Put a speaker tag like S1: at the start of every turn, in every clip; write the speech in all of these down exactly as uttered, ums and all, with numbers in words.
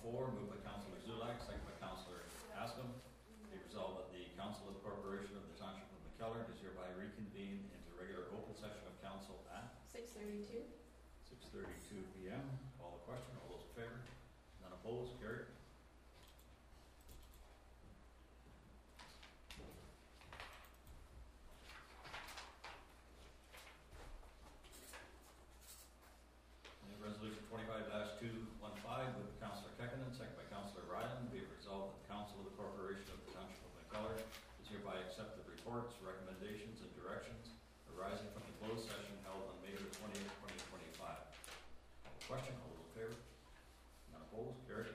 S1: four, moved by Councillor Zulak, second by Councillor Askham. Be resolved that the Council of the Corporation of the Township of McKellar is hereby reconvened into regular open session of council at
S2: six thirty-two.
S1: six thirty-two p m Call the question. All those in favor? None opposed? Carried. Resolution twenty-five two fifteen, moved by Councillor Kekkonen, second by Councillor Ryland. Be it resolved that the Council of the Corporation of the Township of McKellar is hereby accept the reports, recommendations, and directions arising from the closed session held on May the twentieth, twenty twenty-five. Question, all those in favor? None opposed? Carried.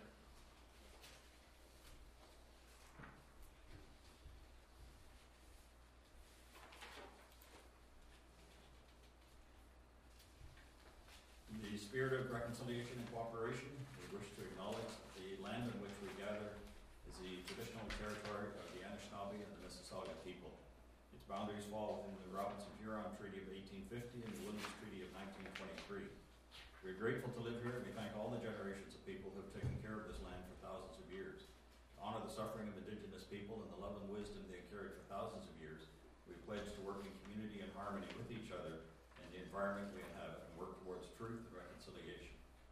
S1: In the spirit of reconciliation and cooperation, we wish to acknowledge the land on which we gather is the traditional territory of the Anishinaabe and the Mississauga people. Its boundaries fall within the Robinson-Huron Treaty of eighteen fifty and the Williams Treaty of nineteen twenty-three. We are grateful to live here, and we thank all the generations of people who have taken care of this land for thousands of years. To honor the suffering of Indigenous people and the love and wisdom they have carried for thousands of years, we pledge to work in community and harmony with each other and the environment we inhabit, and work towards truth and reconciliation.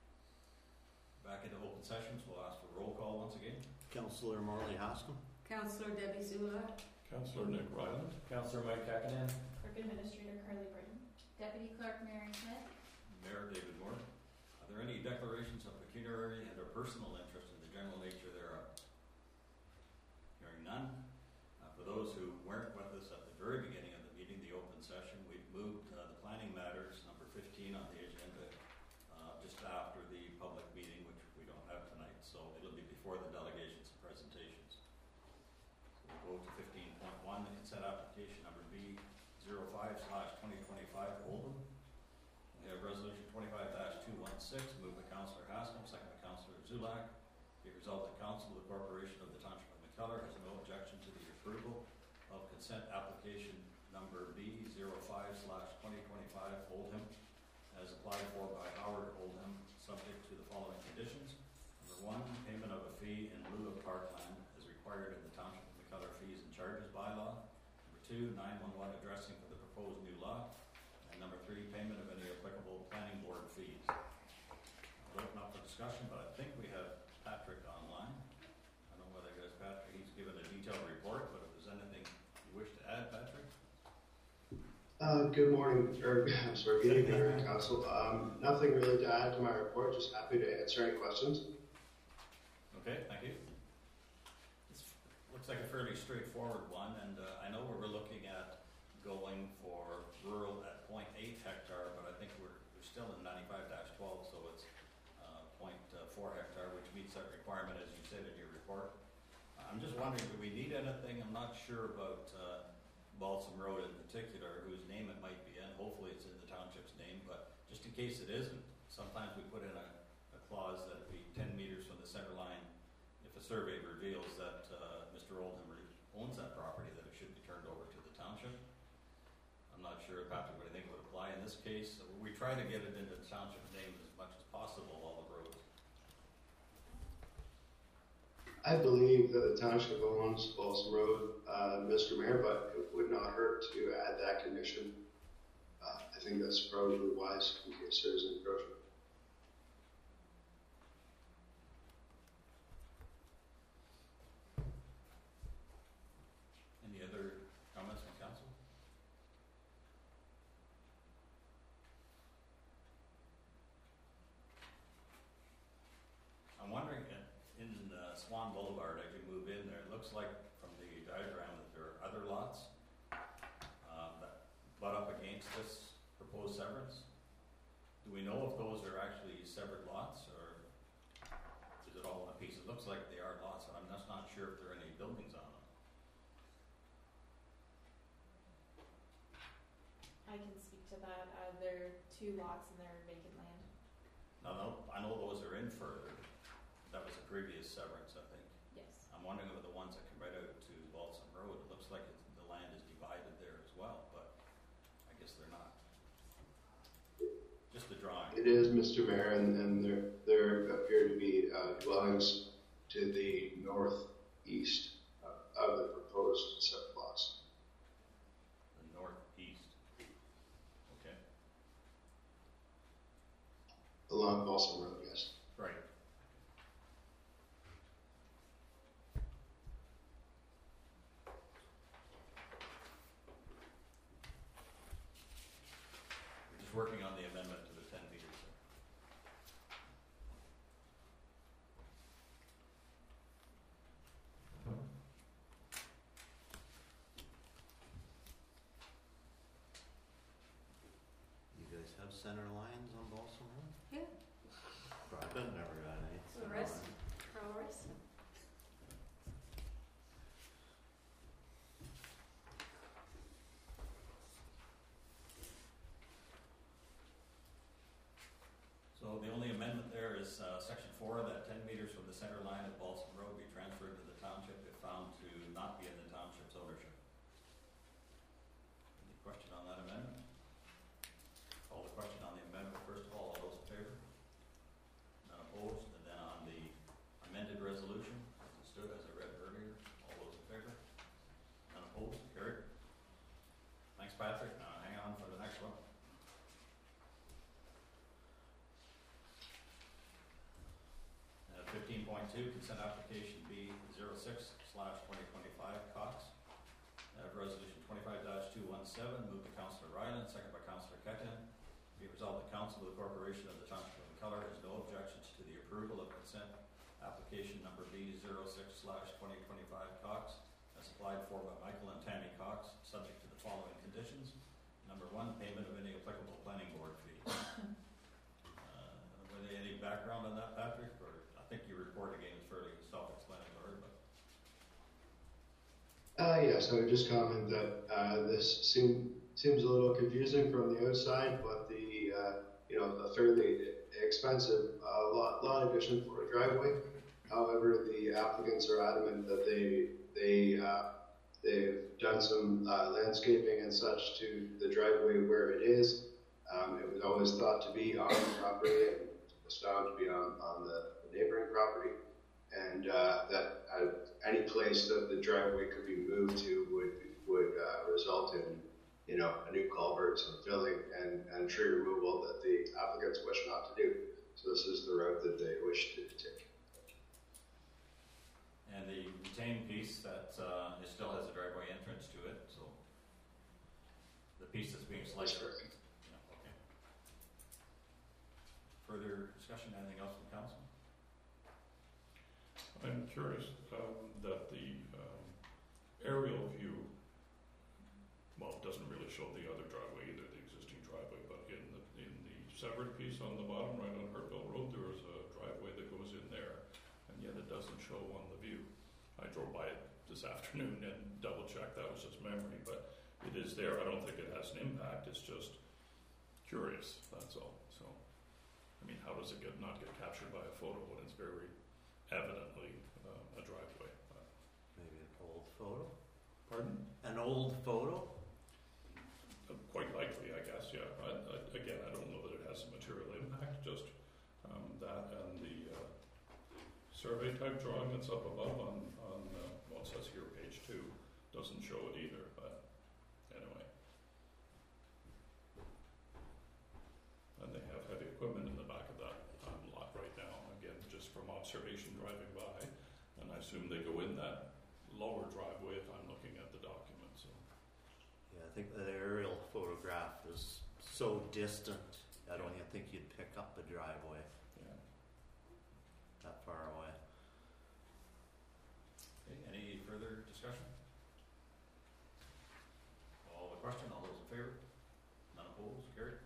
S1: Back into open sessions, we'll ask for roll call once again.
S3: Councillor Marley Haskell.
S2: Councillor Debbie Zulak.
S4: Councillor Nick Ryland.
S5: Councillor Mike Kekkonen.
S2: Clerk Administrator Carly Britton. Deputy Clerk Mary Smith.
S1: Mayor David Moore. Are there any declarations of pecuniary and or personal interest in the general nature thereof? Hearing none. Uh, for those who weren't with us at the very beginning of the meeting, the open session, we've moved uh, the planning matters, number fifteen on the agenda, uh, just after the public meeting, which we don't have tonight. So it'll be before the delegations and presentations. So we'll go to fifteen point one, the consent application number B zero five slash twenty twenty-five Oldham. We have resolution twenty-five two sixteen, moved by Councillor Haskell, second by Councillor Zulak. Be it resolved that Council of the Corporation of the Township of McKellar has no objection to the approval of consent application number B zero five slash twenty twenty-five Oldham, as applied for by Howard Oldham, subject to the following conditions. Number one, payment of a fee in lieu of parkland as required in the Township of McKellar Fees and Charges bylaw. Number two, nine one one addressing for the proposed new lot. And number three, payment of any applicable planning board fees. I'll open up for discussion, but I think we have Patrick online. I don't know whether there's Patrick, he's given a detailed report, but if there's anything you wish to add, Patrick?
S6: Uh, good morning, or I'm sorry, good evening, Mayor and Council. Um, nothing really to add to my report, just happy to answer any questions.
S1: Okay, thank you. It looks like a fairly straightforward one, and uh, I know we're looking at going for rural at zero point eight hectare, but I think we're, we're still in ninety-five dash twelve, so it's uh, zero point four hectare, which meets that requirement, as you said in your report. I'm just wondering, do we need anything? I'm not sure about uh, Balsam Road in particular, whose name it might be in. Hopefully it's in the township's name, but just in case it isn't, sometimes we put in a, a clause that it be ten meters from the center line. If a survey reveals that uh, Mister Oldham owns that property, that it should be turned over to the township. I'm not sure, Patrick, what I think would apply in this case. We try to get it into the township name as much as possible, all the roads.
S6: I believe that the township owns Balsam Road, uh, Mister Mayor, but it would not hurt to add that condition. Uh, I think that's probably wise in case there is an encroachment.
S1: Any other comments from council? I'm wondering, in uh, Swan Boulevard, as you move in there, it looks like from the diagram that there are other lots uh, that butt up against this proposed severance. Do we know if those are actually severed lots, or is it all one piece? It looks like they are lots, but I'm just not sure if there are any buildings on them.
S2: I can speak to that. Uh, there are two lots and they're vacant land.
S1: No, no, I know those are in further. That was a previous severance, I think.
S2: Yes.
S1: I'm wondering about the ones that come right out to Balsam Road. It looks like it's, the land is divided there as well, but I guess they're not. Just the drawing.
S6: it is, Mister Mayor, and, and there, there appear to be uh, dwellings to the northeast uh, of the proposed set plots.
S1: The northeast. Okay.
S6: Along Balsam Road, yes.
S1: Right. We're just working on the amendment to the ten meters.
S3: You guys have center lines on Balsam Road?
S4: Yeah.
S3: I've never got any. center
S4: Rest,
S3: line.
S4: Rest.
S1: So the only amendment there is uh, section four, that ten meters from the center line of Balsam Road be transferred to the township if found to not be in the township's ownership. Any question on that amendment? Call the question on the amendment first of all. All those in favor? None opposed? And then on the amended resolution, as it stood, as I read earlier, all those in favor? None opposed? Carried. Thanks, Patrick. Now hang on for the next one. Fifteen point two, consent application B zero six slash twenty twenty-five, Cox. Uh, resolution twenty-five dash two one seven, moved by Councillor Ryland, second by Councillor Kekin. Be it resolved, the Council of the Corporation of the Township of McCullough has no objections to the approval of consent application number B zero six slash twenty twenty-five, Cox, as applied for by Michael and Tammy Cox, subject to the following conditions. Number one, payment of any applicable planning board fee. Uh, with any background on that, Patrick? Or I think your report again is fairly self-explanatory, but.
S6: Uh, yes, I would just comment that uh, this seem, seems a little confusing from the outside, but the uh, you know a fairly expensive uh, lot, lot addition for a driveway. However, the applicants are adamant that they they uh, they've done some uh, landscaping and such to the driveway where it is. Um, it was always thought to be on the property, and it was found to be on on the neighboring property, and uh, that uh, any place that the driveway could be moved to would would uh, result in, you know, a new culvert, some filling, and, and tree removal that the applicants wish not to do. So this is the route that they wish to take.
S1: And the retained piece that uh, it still has a driveway entrance to it, so the piece that's being
S6: That's
S1: selected.
S6: correct.
S1: Yeah, okay. Further discussion? Anything else from council?
S5: I'm curious um, that the um, aerial view, well, it doesn't really show the other driveway either, the existing driveway, but in the in the severed piece on the bottom right on Hartville Road, there is a driveway that goes in there, and yet it doesn't show on the view. I drove by it this afternoon and double checked, that was just memory, but it is there. I don't think it has an impact, it's just curious, that's all. So, I mean, how does it get not get captured by a photo when it's very evidently uh, a driveway? Uh,
S3: Maybe an old photo?
S5: pardon?
S3: An old photo?
S5: Uh, quite likely, I guess, yeah. I, I, again, I don't know that it has a material impact, just um, that and the uh, survey type drawing that's up above on, on uh, well, it says here page two, doesn't show it either, but anyway. And they have heavy equipment in the back of that um, lot right now, again, just from observation driving by, and I assume they go in that lower driveway if I'm looking at the document, so.
S3: Yeah, I think the aerial photograph is so distant, I don't even think you'd pick up a driveway
S5: Yeah.
S3: that far away.
S1: Okay, any further discussion? All the question, all those in favor? None opposed? Carried.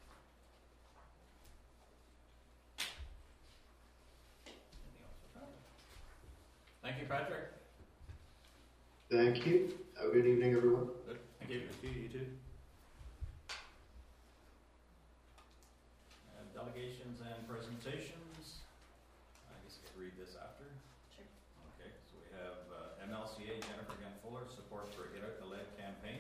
S1: Anything else for Patrick? Thank you, Patrick.
S6: Thank you. Have a good evening, everyone.
S1: Good. Thank you.
S3: You, you too.
S1: And delegations and presentations. I guess I could read this after.
S2: Sure.
S1: Okay, so we have uh, M L C A Jennifer Gunn Fuller, support for Get Out the Lead campaign.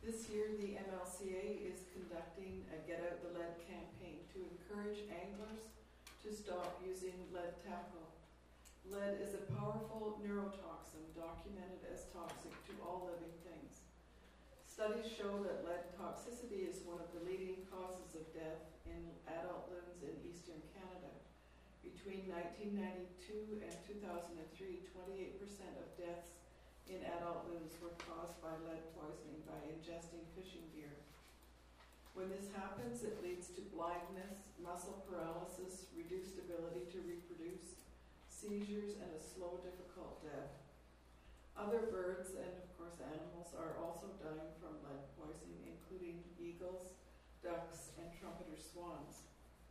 S4: This year, the M L C A is conducting a Get Out the Lead campaign to encourage anglers to stop using lead tackle. Lead is a powerful neurotoxin documented as toxic to all living things. Studies show that lead toxicity is one of the leading causes of death in adult loons in eastern Canada. Between nineteen ninety-two and two thousand three, twenty-eight percent of deaths in adult loons were caused by lead poisoning by ingesting fishing gear. When this happens, it leads to blindness, muscle paralysis, reduced ability to reproduce, seizures, and a slow, difficult death. Other birds and, of course, animals are also dying from lead poisoning, including eagles, ducks, and trumpeter swans.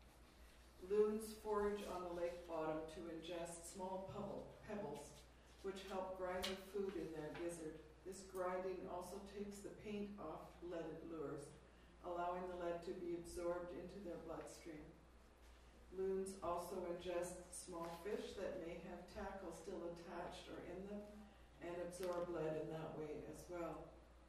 S4: Loons forage on the lake bottom to ingest small pebble, pebbles, which help grind the food in their gizzard. This grinding also takes the paint off leaded lures, allowing the lead to be absorbed into their bloodstream. Loons also ingest small fish that may have tackle still attached or in them and absorb lead in that way as well.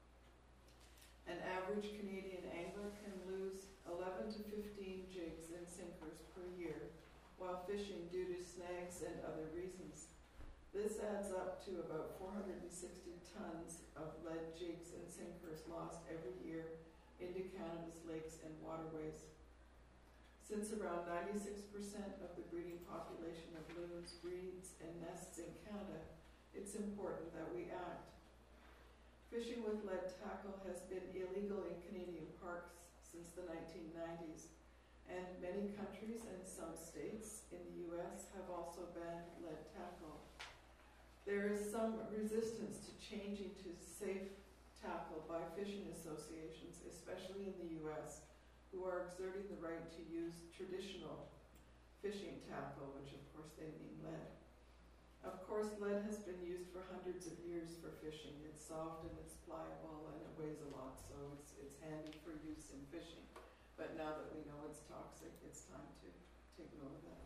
S4: An average Canadian angler can lose eleven to fifteen jigs and sinkers per year while fishing due to snags and other reasons. This adds up to about four hundred sixty tons of lead jigs and sinkers lost every year into Canada's lakes and waterways. Since around ninety-six percent of the breeding population of loons breeds and nests in Canada, it's important that we act. Fishing with lead tackle has been illegal in Canadian parks since the nineteen nineties, and many countries and some states in the U S have also banned lead tackle. There is some resistance to changing to safe tackle by fishing associations, especially in the U S, who are exerting the right to use traditional fishing tackle, which of course they mean lead. Of course, lead has been used for hundreds of years for fishing. It's soft and it's pliable and it weighs a lot, so it's, it's handy for use in fishing. But now that we know it's toxic, it's time to take note of that.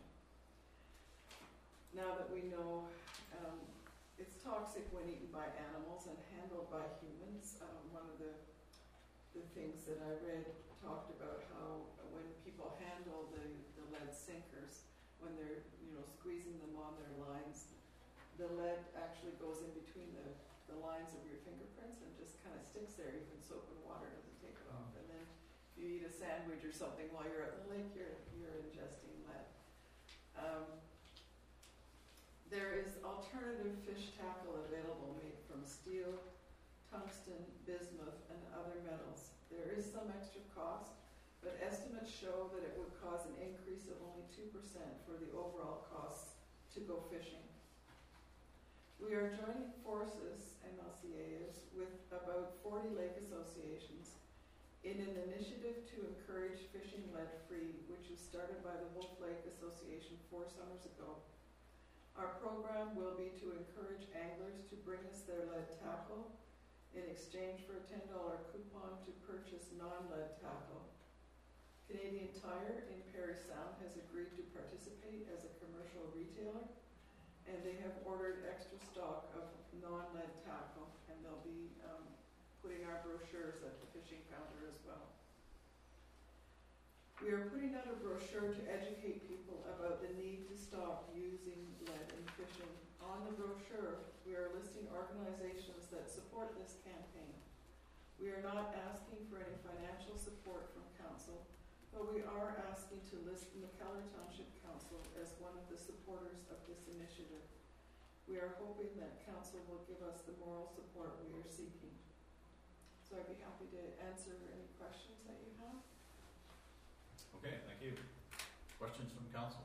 S4: Now that we know um, it's toxic when eaten by animals and handled by humans, um, one of the, the things that I read talked about how when people handle the, the lead sinkers, when they're you know squeezing them on their lines, the lead actually goes in between the, the lines of your fingerprints and just kind of sticks there. Even soap and water doesn't take it off. And then if you eat a sandwich or something while you're at the lake, you're, you're ingesting lead. Um, there is alternative fish tackle available made from steel, tungsten, bismuth, and other metals. There is some extra cost, but estimates show that it would cause an increase of only two percent for the overall costs to go fishing. We are joining forces, M L C A is, with about forty lake associations in an initiative to encourage fishing lead-free, which was started by the Wolf Lake Association four summers ago. Our program will be to encourage anglers to bring us their lead tackle in exchange for a ten dollar coupon to purchase non-lead tackle. Canadian Tire in Parry Sound has agreed to participate as a commercial retailer, and they have ordered extra stock of non-lead tackle, and they'll be um, putting our brochures at the fishing counter as well. We are putting out a brochure to educate people about the need to stop using lead in fishing. On the brochure, we are listing organizations that support this campaign. We are not asking for any financial support from Council, but we are asking to list the McKellar Township Council as one of the supporters of this initiative. We are hoping that Council will give us the moral support we are seeking. So I'd be happy to answer any questions that you have.
S1: Okay, thank you. Questions from council?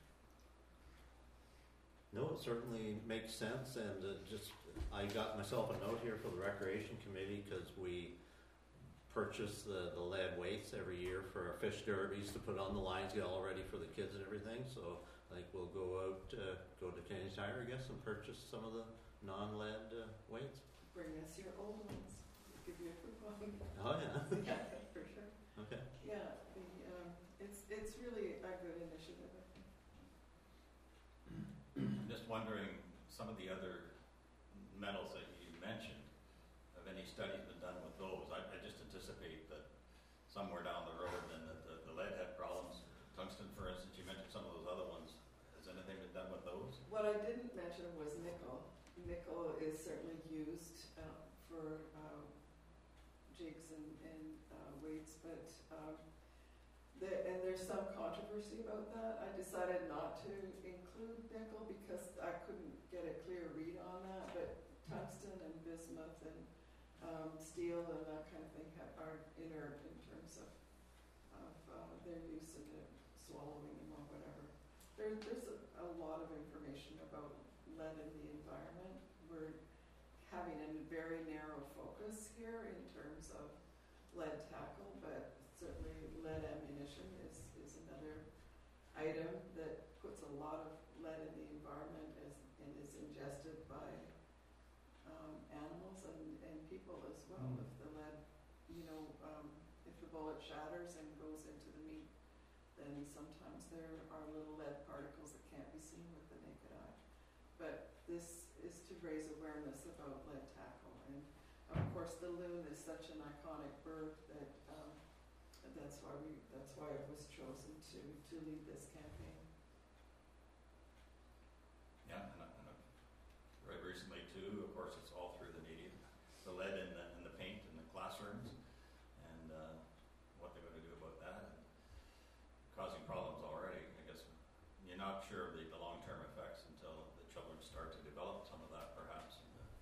S3: No, it certainly makes sense, and uh, just I got myself a note here for the Recreation Committee because we purchase the, the lead weights every year for our fish derbies to put on the lines, get all ready for the kids and everything. So I think we'll go out, uh, go to Canadian Tire, I guess, and purchase some of the non-lead uh, weights.
S4: Bring us your old ones. We'll give you a coupon.
S3: Oh yeah.
S4: Yeah, for sure.
S3: Okay.
S4: Yeah, the, um, it's it's really a good initiative, I think.
S1: I'm just wondering, some of the other metals that you mentioned, uh, have any studies been done with those? I, I just anticipate that somewhere down the road, then the, the, the lead had problems. Tungsten, for instance, you mentioned some of those other ones. Has anything been done with those?
S4: What I didn't mention was nickel. Nickel is certainly used uh, for uh, jigs and, and uh, weights, but um, there, and there's some controversy about that. I decided not to include nickel because I couldn't get a clear read on that, but tungsten and bismuth and um, steel and that kind of thing have, are inert in terms of, of uh, their use in the swallowing them or whatever. There, there's a, a lot of information about lead in the environment. We're having a very narrow focus here in terms of lead tackle, but certainly lead ammunition is, is another item that puts a lot of lead in the environment as, and is ingested by um, animals and, and people as well.
S5: Mm.
S4: If the lead, you know, um, if the bullet shatters and goes into the meat, then sometimes there are little lead particles that can't be seen with the naked eye. But this is to raise awareness about lead tackle. And of course the loon is such an iconic bird that um, that's why we that's why it was chosen to, to lead this campaign.
S1: Yeah, and, uh, and uh, right recently too, of course, it's all through the media. The lead in the, in the paint in the classrooms, and uh, what they're going to do about that, and causing problems already. I guess you're not sure of the, the long-term effects until the children start to develop some of that, perhaps. And, uh,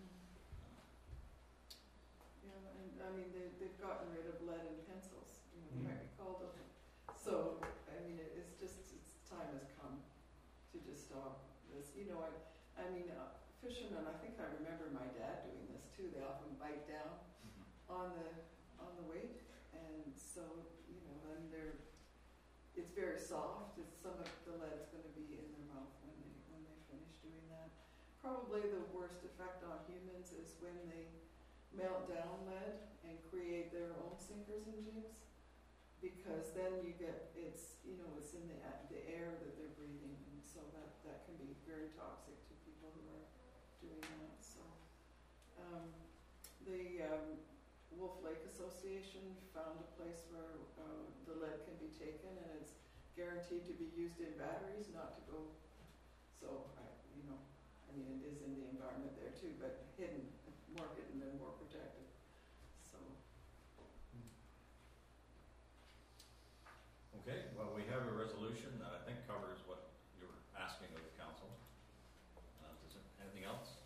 S4: Yeah, and I mean they they've gotten rid of lead in pencils. You know, you might recall them. So I mean it, it's just it's time has come to just stop this. You know, I I mean uh, fishermen. I think I remember my dad doing this too. They often bite down
S1: mm-hmm.
S4: on the on the weight, and so you know, and they're it's very soft. It's some of the lead's going to be in their mouth when they when they finish doing that. Probably the worst effect on humans is when they melt down lead and create their own sinkers and jigs, because then you get it's you know it's in the the air that they're breathing, and so that that can be very toxic to people who are doing that. So um, the um, Wolf Lake Association found a place where uh, the lead can be taken, and it's guaranteed to be used in batteries, not to go. So I, you know, I mean, it is in the environment there too, but hidden, more hidden and more protected. So.
S1: Okay, well, we have a resolution that I think covers what you were asking of the council. Uh, is there anything else?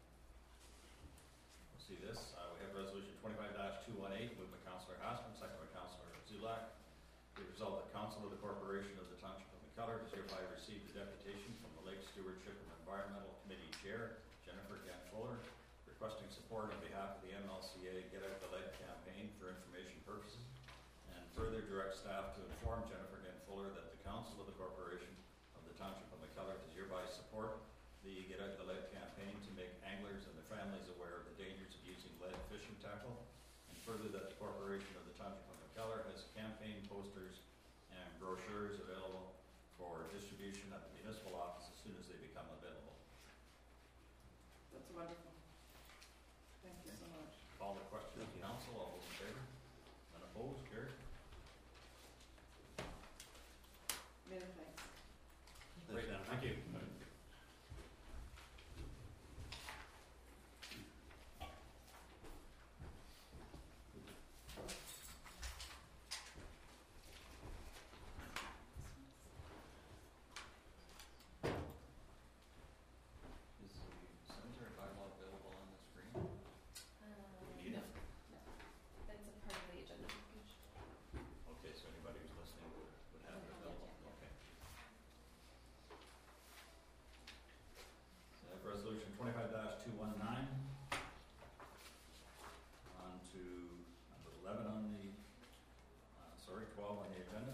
S1: We'll see this. Uh, we have resolution twenty-five dash two eighteen, moved by Councillor Haskell, second by Councillor Zulak. The result that Council of the Corporation of the Township of McKellar does hereby receive the deputation from the Lake Stewardship and Environmental Committee Chair, Jennifer Gann Fuller, requesting support on behalf of the M L C A Get Out the Lead campaign for information purposes, and further direct staff to inform Jennifer Gann Fuller that the Council of the Corporation of the Township of McKellar does hereby support the Get Out the Lead campaign to make anglers and their families aware of the dangers of using lead fishing tackle, and further that the Corporation of the Township of McKellar has campaign posters and brochures available for distribution at the municipal office as soon as they become available.
S4: That's wonderful. Thank you so much.
S1: Call the question of council. All those in favor? None opposed? Carried.
S4: Many thanks.
S1: Great. Thank you. Is the cemetery bylaw available on the screen?
S2: Uh,
S1: Need
S2: no,
S1: it?
S2: no. That's a part of the agenda package.
S1: Okay, so anybody who's listening would, would have it available. Okay. So I have resolution twenty-five dash two one nine. On to number eleven on the, uh, sorry, twelve on the agenda.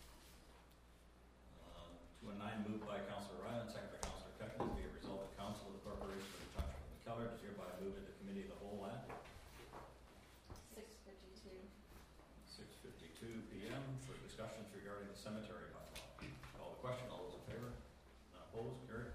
S1: Uh, two one nine moved by Councillor Ryan, second by Councillor Keckness, be it resolved that Council of the Corporation of the Township of McKellar does hereby move into committee of the whole at
S2: Six fifty-two.
S1: six fifty-two P M for discussions regarding the cemetery bylaw. Call the question. All those in favor? None opposed? Carried.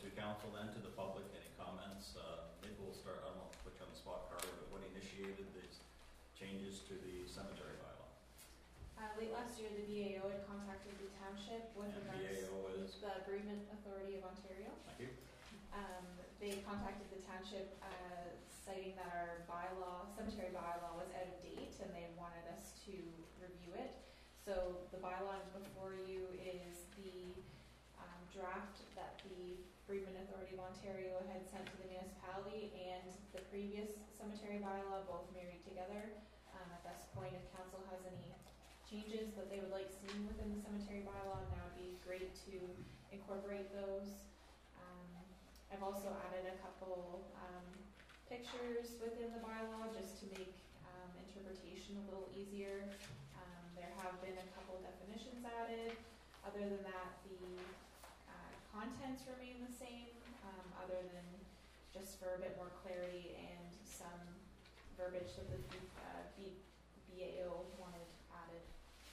S1: the council then, to the public, any comments? Uh, maybe we'll start, I don't want to put you on the spot, Carter, but what initiated these changes to the cemetery bylaw?
S2: Uh, late last year, the B A O had contacted the township with
S1: And
S2: regards
S1: B A O is,
S2: the Bereavement Authority of Ontario.
S1: thank you.
S2: Um, they contacted the township, uh, citing that our bylaw, cemetery bylaw was out of date and they wanted us to review it. So the bylaw before you is the, um, draft that the Bereavement Authority of Ontario had sent to the municipality and the previous cemetery bylaw, both married together. Um, at this point, if council has any changes that they would like seen within the cemetery bylaw, now would be great to incorporate those. Um, I've also added a couple, um, pictures within the bylaw just to make, um, interpretation a little easier. Um, there have been a couple definitions added. Other than that, the, uh, contents remain the same, um, other than just for a bit more clarity and some verbiage that the, uh, B, B A O wanted added.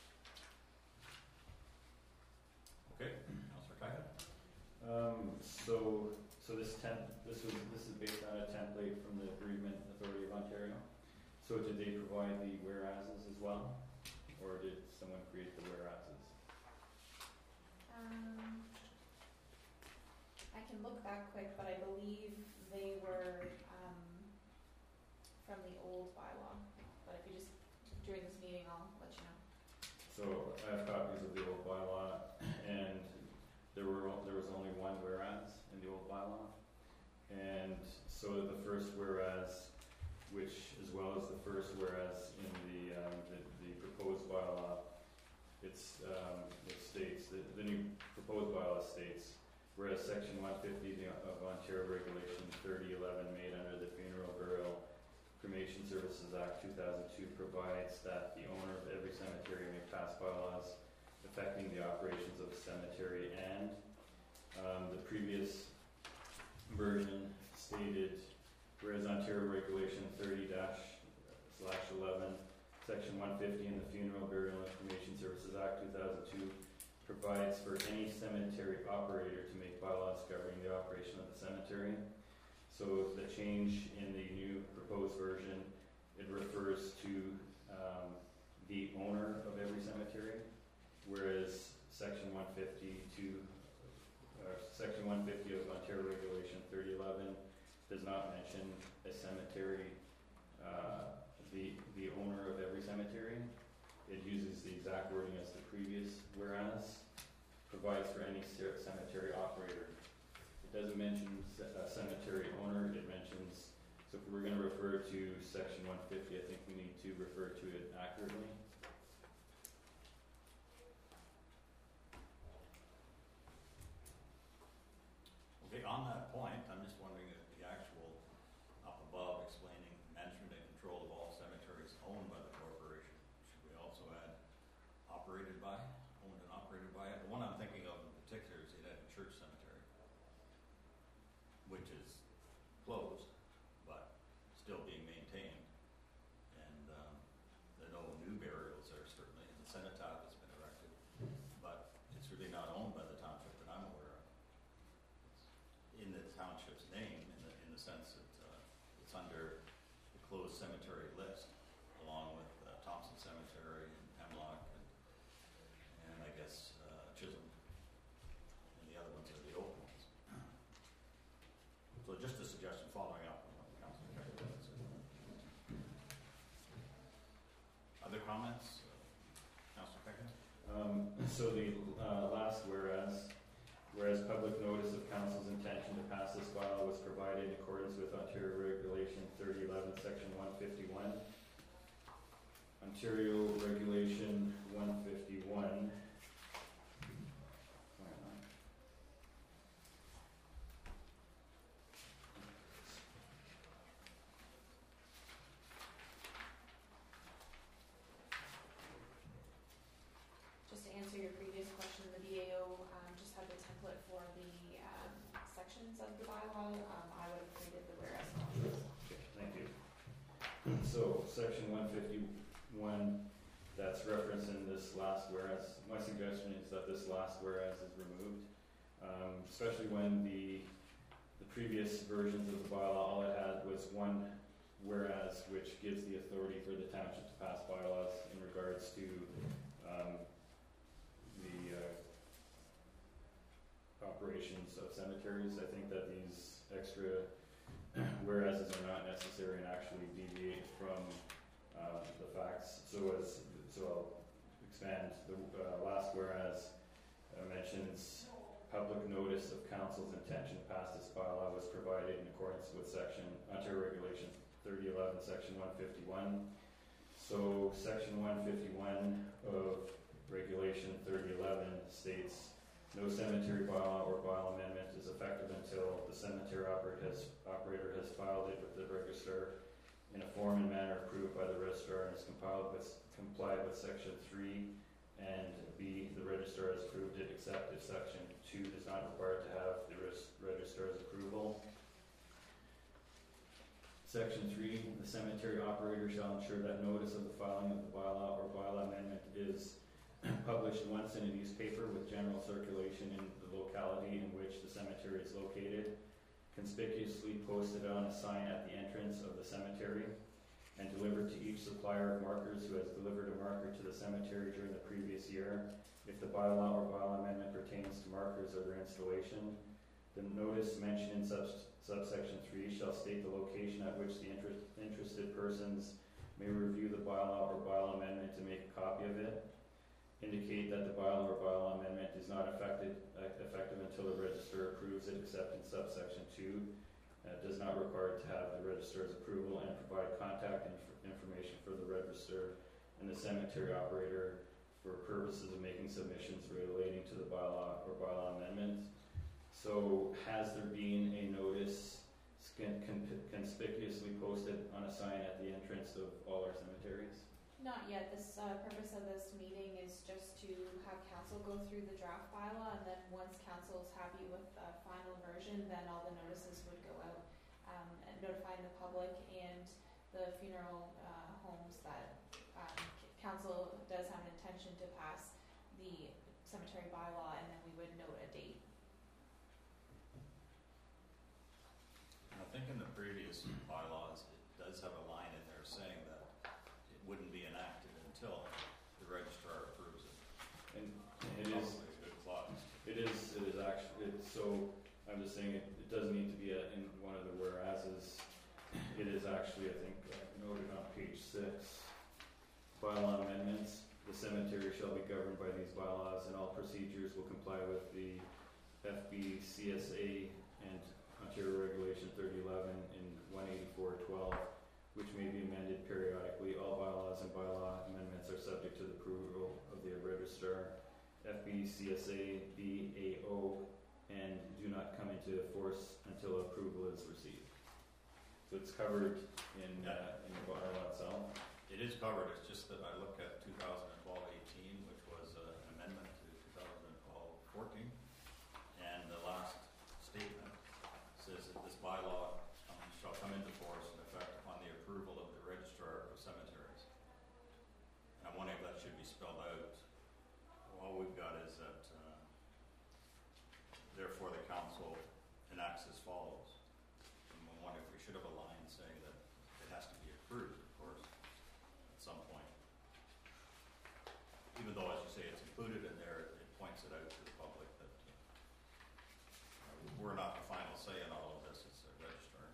S1: Okay, Councillor Kaiha?
S7: Um, so, so this temp, this was, this is based on a template from the Bereavement Authority of Ontario. So did they provide the whereases as well, or did someone create the whereases?
S2: Um, I can look back quick, but I believe they were, um, from the old bylaw. But if you just, during this meeting, I'll let you know.
S7: So I have copies of the old bylaw, and there were o- there was only one whereas in the old bylaw, and so the first whereas, which as well as the first whereas in the um, the, the proposed bylaw, it's um, it states the, the new proposed bylaw states, whereas section one fifty of Ontario Regulation thirty eleven made under the Funeral, Burial, Cremation Services Act two thousand two provides that the owner of every cemetery may pass bylaws affecting the operations of a cemetery, and um, the previous version stated, whereas Ontario Regulation thirty slash eleven, section one fifty in the Funeral, Burial, and Cremation Services Act two thousand two provides for any cemetery operator to make bylaws governing the operation of the cemetery. So the change in the new proposed version, it refers to um, the owner of every cemetery, whereas section one fifty-two, uh, section one fifty of Ontario Regulation thirty eleven does not mention a cemetery, uh, the the owner of every cemetery. It uses the exact wording as the previous whereas, provides for any ce- cemetery operator. It doesn't mention a cemetery owner, it mentions, so if we're going to refer to section one fifty, I think we need to refer to it accurately.
S1: Okay, on that point, I'm just wondering if the actual up above explaining management and control of all cemeteries owned by the corporation, should we also add operated by, owned and operated by it? The one I'm thinking of in particular is the United Church Cemetery, which is closed, but still being maintained. And um, there are no new burials there certainly, and the cenotaph has been erected, but it's really not owned by the township that I'm aware of. It's in the township's name, in the, in the sense that uh, it's under the closed cemetery list, along with uh, Thompson Cemetery and Hemlock and, and I guess uh, Chisholm. And the other ones are the open ones. So just a suggestion following up on what Councilor Becker said. Other comments? Uh, Councilor Becker?
S7: Um, so the uh, last whereas, whereas public notice of council's intention to pass this bylaw was provided in accordance with Ontario Regulation thirty eleven, section one fifty-one. Ontario Regulation one fifty-one.
S2: Just to answer your previous question, the B A O, um, just had the template for the, um, sections of the bylaw. Um, I would have created the whereas clauses.
S7: Okay, thank you. So, section one fifty-one, that's referenced in this last whereas. My suggestion is that this last whereas is removed, um, especially when the previous versions of the bylaw, all it had was one whereas, which gives the authority for the township to pass bylaws in regards to um, the uh, operations of cemeteries. I think that these extra whereases are not necessary and actually deviate from uh, the facts. So as so I'll expand. The uh, last whereas uh, mentions public notice of council's intention to pass this bylaw was provided in accordance with section Ontario Regulation thirty eleven, section one fifty-one. So section one fifty-one of Regulation thirty eleven states, no cemetery bylaw or bylaw amendment is effective until the cemetery operator has, operator has filed it with the register in a form and manner approved by the registrar and is compiled with, complied with section three, and B, the registrar has approved it, except if section two does not require to have the res- registrar's approval. Section three, the cemetery operator shall ensure that notice of the filing of the bylaw or bylaw amendment is published once in a newspaper with general circulation in the locality in which the cemetery is located, conspicuously posted on a sign at the entrance of the cemetery, and delivered to each supplier of markers who has delivered a marker to the cemetery during the previous year. If the bylaw or bylaw amendment pertains to markers or their installation, the notice mentioned in sub- subsection three shall state the location at which the inter- interested persons may review the bylaw or bylaw amendment to make a copy of it. Indicate that the bylaw or bylaw amendment is not effective, uh, effective until the register approves it, except in subsection two. Uh, does not require to have the registrar's approval, and provide contact inf- information for the register and the cemetery operator for purposes of making submissions relating to the bylaw or bylaw amendment. So has there been a notice con- con- conspicuously posted on a sign at the entrance of all our cemeteries?
S2: Not yet. This uh, purpose of this meeting is just to have council go through the draft bylaw, and then once council is happy with the final version, then all the notices would go out, um, and notifying the public and the funeral uh, homes that um, council does have an intention to pass the cemetery bylaw, and then we would note a date.
S1: I think in the previous bylaws, it does have a line in there saying that it wouldn't be enacted until the registrar approves it.
S7: And it is,
S1: Probably a good clause.
S7: it is, it is actually, it's so, I'm just saying it, it doesn't need to be a, in one of the whereases. It is actually, I think, uh, noted on page six. Bylaw amendments. The cemetery shall be governed by these bylaws, and all procedures will comply with the F B C S A and Ontario Regulation thirty eleven in one eighty-four twelve, which may be amended periodically. All bylaws and bylaw amendments are subject to the approval of the registrar, F B C S A, B A O, and do not come into force until approval is received. So it's covered in uh, in the bylaw itself.
S1: It is covered, it's just that I look at two thousand twelve eighteen, which was uh, an amendment to two thousand twelve fourteen, and the last statement says that this bylaw um, shall come into force in effect upon the approval of the registrar of cemeteries. And I'm wondering if that should be spelled out. All we've got is that, uh, therefore the council enacts as follows. And I'm wondering if we should have a line saying that it has to be approved, of course, at some point. Even though, as you say, it's included in there, it points it out to the public that uh, we're not the final say in all of this, it's the registrar.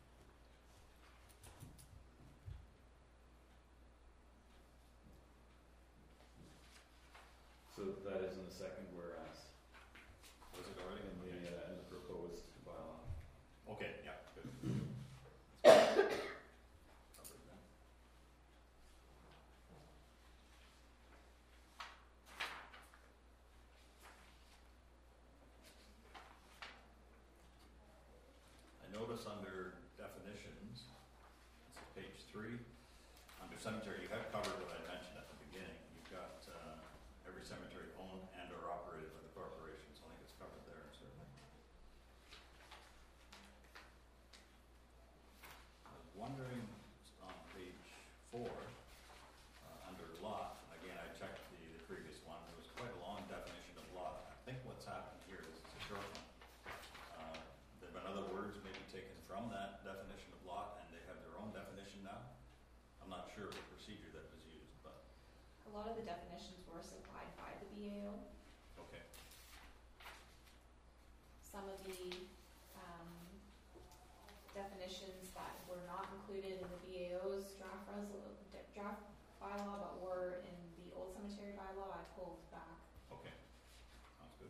S7: So that is in the second whereas.
S1: Was it already
S7: In
S1: in
S7: the, uh, in the proposed bylaw.
S1: Okay, yeah, good. Covered then. I notice under definitions, it's at page three, under cemetery, you have covered what I mentioned at the beginning. You've got uh, every cemetery owned and or operated by the corporation, so I think it's covered there, certainly. I was wondering, on page four, uh, under lot, again, I checked the, the previous one, there was quite a long definition of lot. I think what's happened here is it's a short one. Uh, There have been other words
S2: lot of the definitions were supplied by the B A O.
S1: Okay.
S2: Some of the um, definitions that were not included in the B A O's draft resol- draft bylaw, but were in the old cemetery bylaw, I pulled back.
S1: Okay. Sounds good.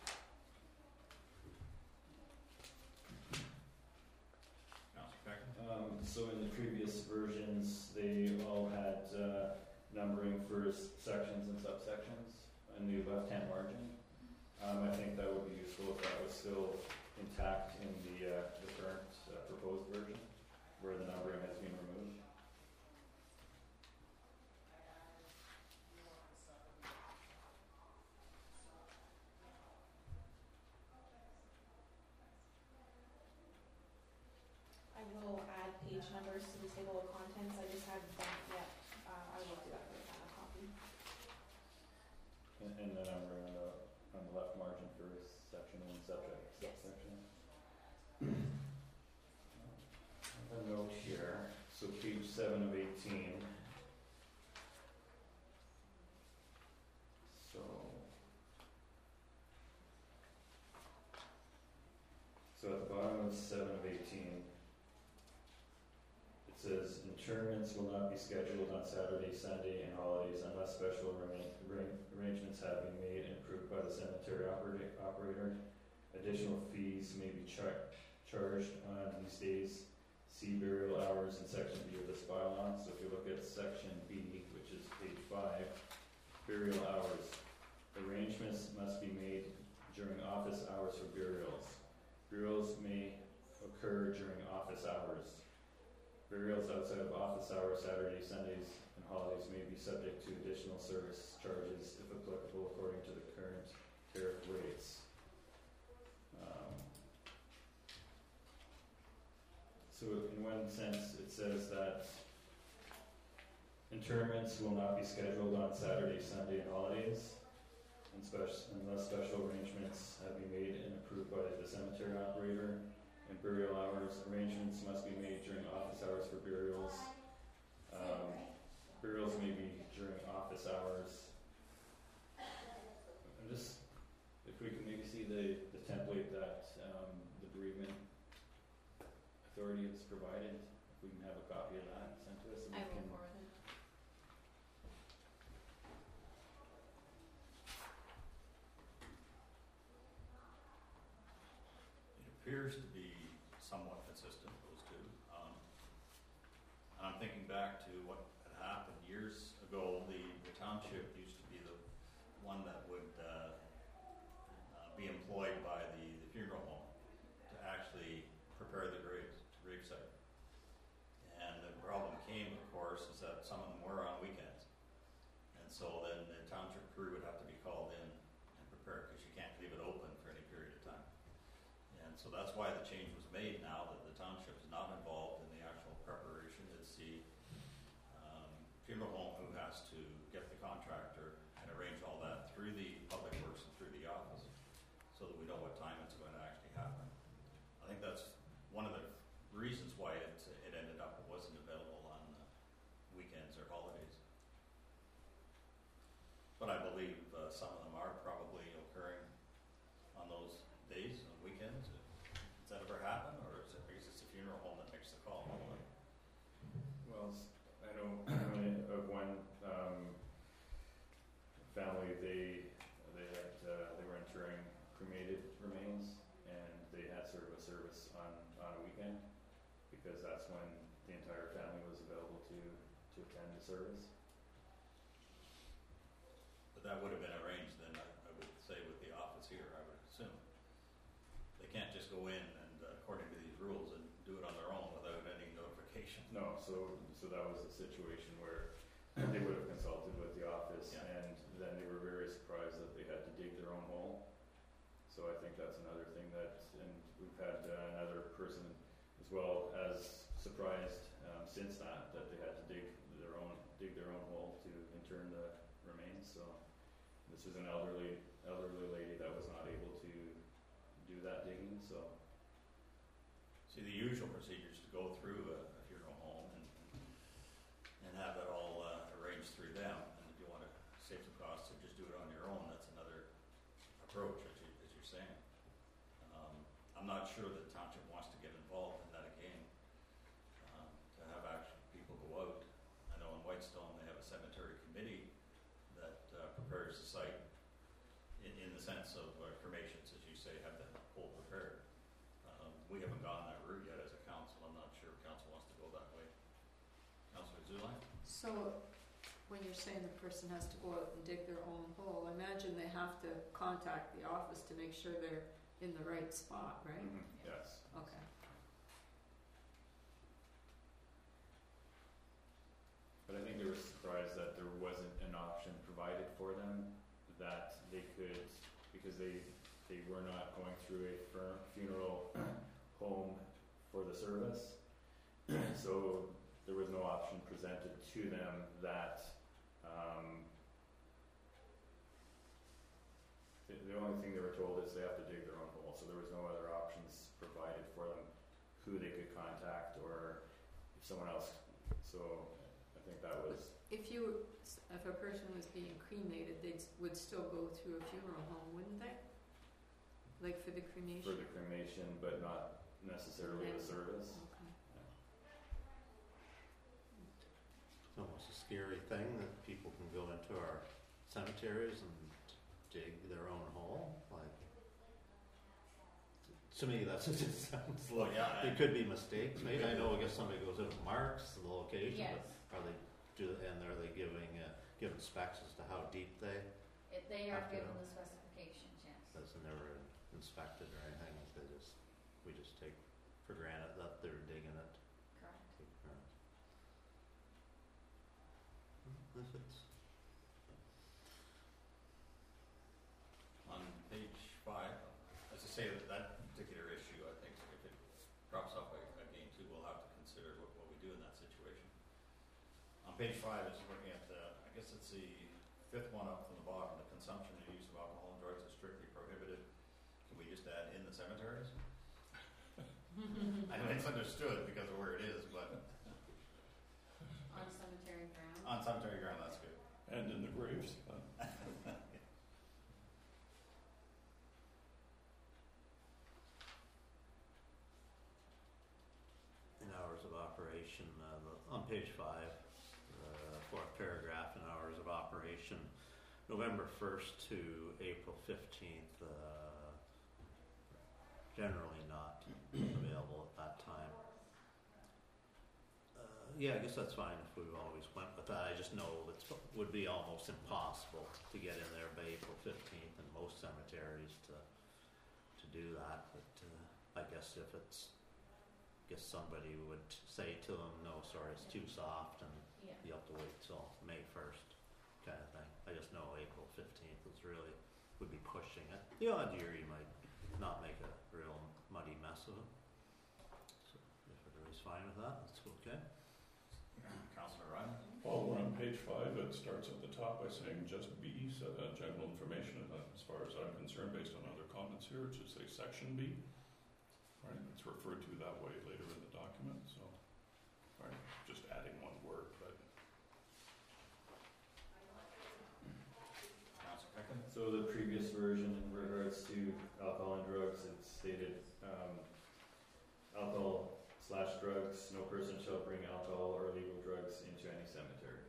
S1: Councilor Packer?
S7: Um, so in the previous versions, they all had uh, numbering for s- sections and subsections in the left-hand margin. Um, I think that would be useful if that was still intact in the, uh, the current uh, proposed version, where the numbering has been removed.
S2: I will add page numbers to the table of contents. I just haven't done it yet. Uh, I will do that with a copy.
S7: And, and the numbering on the, on the left margin for section and subject,
S2: Yes.
S7: subsection. A note here, so page seven of eighteen. So. So at the bottom of seven of eighteen, it says interments will not be scheduled on Saturday, Sunday, and holidays unless special arra- arra- arrangements have been made and approved by the cemetery operator. operator. Additional fees may be char- charged on these days. See burial hours in section B of this bylaw. So if you look at section B, which is page five, burial hours. Arrangements must be made during office hours for burials. Burials may occur during office hours. Burials outside of office hours, Saturdays, Sundays, and holidays may be subject to additional service charges if applicable according to the current tariff rates. Um, So in one sense, it says that interments will not be scheduled on Saturday, Sunday, and holidays, and spec- unless special arrangements have been made and approved by the cemetery operator. And burial hours, arrangements must be made during office hours for burials. Um, burials may be during office hours. I'm just, if we can maybe see the, the template that um, the bereavement authority has provided, if we can have a copy of that sent to us, and
S2: I
S7: we
S2: will
S7: can.
S2: forward it.
S1: It appears to be somewhat consistent, those two. Um, and I'm thinking back to what had happened years ago. The, the township used to be the one that would uh, uh, be employed by the, the funeral home to actually prepare the graves, gravesite. And the problem came, of course, is that some of them were on weekends. And so then the township crew would have to be called in and prepared, because you can't leave it open for any period of time. And so that's why the change was made now, that the township is not involved in the actual preparation. It's the um, funeral home who has to get the contractor and arrange all that through the public works and through the office, so that we know what time it's going to actually happen. I think that's one of the reasons why it, it ended up, it wasn't available on uh, weekends or holidays. But I believe uh, some of them are probably occurring on those days, on weekends. Does that ever happen, or is it because it's a funeral home that makes the call?
S7: Well, s- I know of one um, family, they they had uh, they were interring cremated remains, and they had sort of a service on, on a weekend, because that's when the entire family was available to, to attend the service.
S1: But that would have been arranged then, I, I would say, with the office here, I would assume. They can't just go in and, uh, according to these rules, and do it on their own without any notification.
S7: No, so so that was a situation where they would have consulted with the office,
S1: Yeah.
S7: and then they were very surprised that they had to dig their own hole. So I think that's another thing that, and we've had uh, another person as well as surprised um, since that, that they had to dig their own dig their own hole to intern the remains. So this was an elderly elderly lady that was not able to do that digging. So
S1: See, the usual procedure is to go through a, a funeral home and, and have that all uh, arranged through them. And if you want to do it on your own, that's another approach, as, you, as you're saying. Um, I'm not sure that township wants to get involved in that again, um, to have actual people go out. I know in Whitestone they have a cemetery committee that uh, prepares the site in, in the sense of uh, cremations, as you say, have the whole prepared. Um, we haven't gone that route yet as a council. I'm not sure if council wants to go that way. Councilor Zulai?
S8: So, when you're saying the person has to go out and dig their own hole, I imagine they have to contact the office to make sure they're in the right spot, right?
S7: Mhm. Yes.
S8: Okay.
S7: But I think they were surprised that there wasn't an option provided for them that they could, because they they were not going through a fir- funeral home for the service, so there was no option presented to them that um, the, the only thing they were told is they have to dig their own hole, so there was no other options provided for them who they could contact or if someone else, so I think that was
S8: If you, if a person was being cremated, they would still go through a funeral home, wouldn't they? Like for the cremation?
S7: for the cremation, but not necessarily the service.
S8: Okay.
S3: It's almost a scary thing that people can go into our cemeteries and dig their own hole. Like, to me, that's it just sounds
S1: Well,
S3: like
S1: yeah,
S3: there could be mistakes made. I know, I guess somebody goes in and marks the location,
S2: Yes.
S3: but are they do and are they giving uh, giving specs as to how deep they?
S9: It, they are
S3: After
S9: given
S3: that.
S9: the specifications, yes.
S3: That's never inspected or anything. They just we just take for granted that they're digging it.
S9: Correct.
S3: Take for granted. If it's
S1: on page five, as I say, that, that particular issue, I think if it drops off again too, we'll have to consider what, what we do in that situation. On page five is looking at the, I guess it's the fifth one up from the bottom, the consumption and use of alcohol and drugs is strictly prohibited. Can we just add in the cemeteries? I know it's understood because of where it is, but
S9: On cemetery ground.
S1: on cemetery ground, that's good.
S5: And in the graves. Uh,
S3: in hours of operation, uh, the, on page five, uh, fourth paragraph, in hours of operation, November first to April fifteenth, uh, generally not available at that time. Uh, yeah, I guess that's fine if we've always went with that. I just know it would be almost impossible to get in there by April fifteenth in most cemeteries to to do that. But uh, I guess if it's guess somebody would say to them, no, sorry, it's too soft, and
S2: Yeah.
S3: you have to wait till May first, kind of thing. I just know April fifteenth is really, would be pushing it. The odd year you might not make a real muddy mess of it. So if everybody's fine with that, that's okay.
S1: Councilor Ryan?
S5: While we're on page five, it starts at the top by saying just B, so, uh, general information, and as far as I'm concerned, based on other comments here, it should say section B. Right, it's referred to that way later in the document, so, right, just adding one word, but
S1: Councilor Peckham?
S7: So the previous version in regards to alcohol and drugs, it stated um, alcohol slash drugs, no person shall bring alcohol or illegal drugs into any cemetery.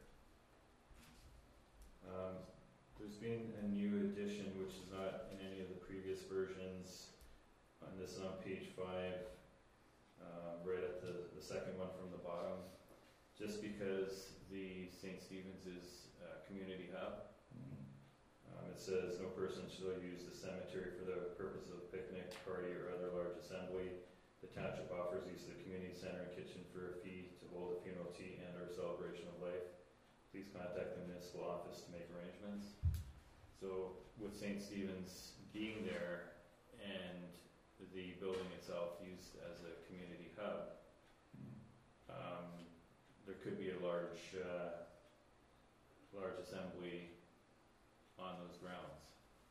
S7: Um, there's been a new addition which is not in any of the previous versions, and this is on page five, uh, right at the, the second one from the bottom. Just because the Saint Stephen's is a community hub,
S5: mm,
S7: Um, it says, no person shall use the cemetery for the purpose of picnic, party, or other large assembly. The township offers use of the community center and kitchen for a fee to hold a funeral tea and or celebration of life. Please contact the municipal office to make arrangements. So with Saint Stephen's being there and the building itself used as a community hub,
S5: mm.
S7: um, there could be a large, uh, large assembly on those grounds.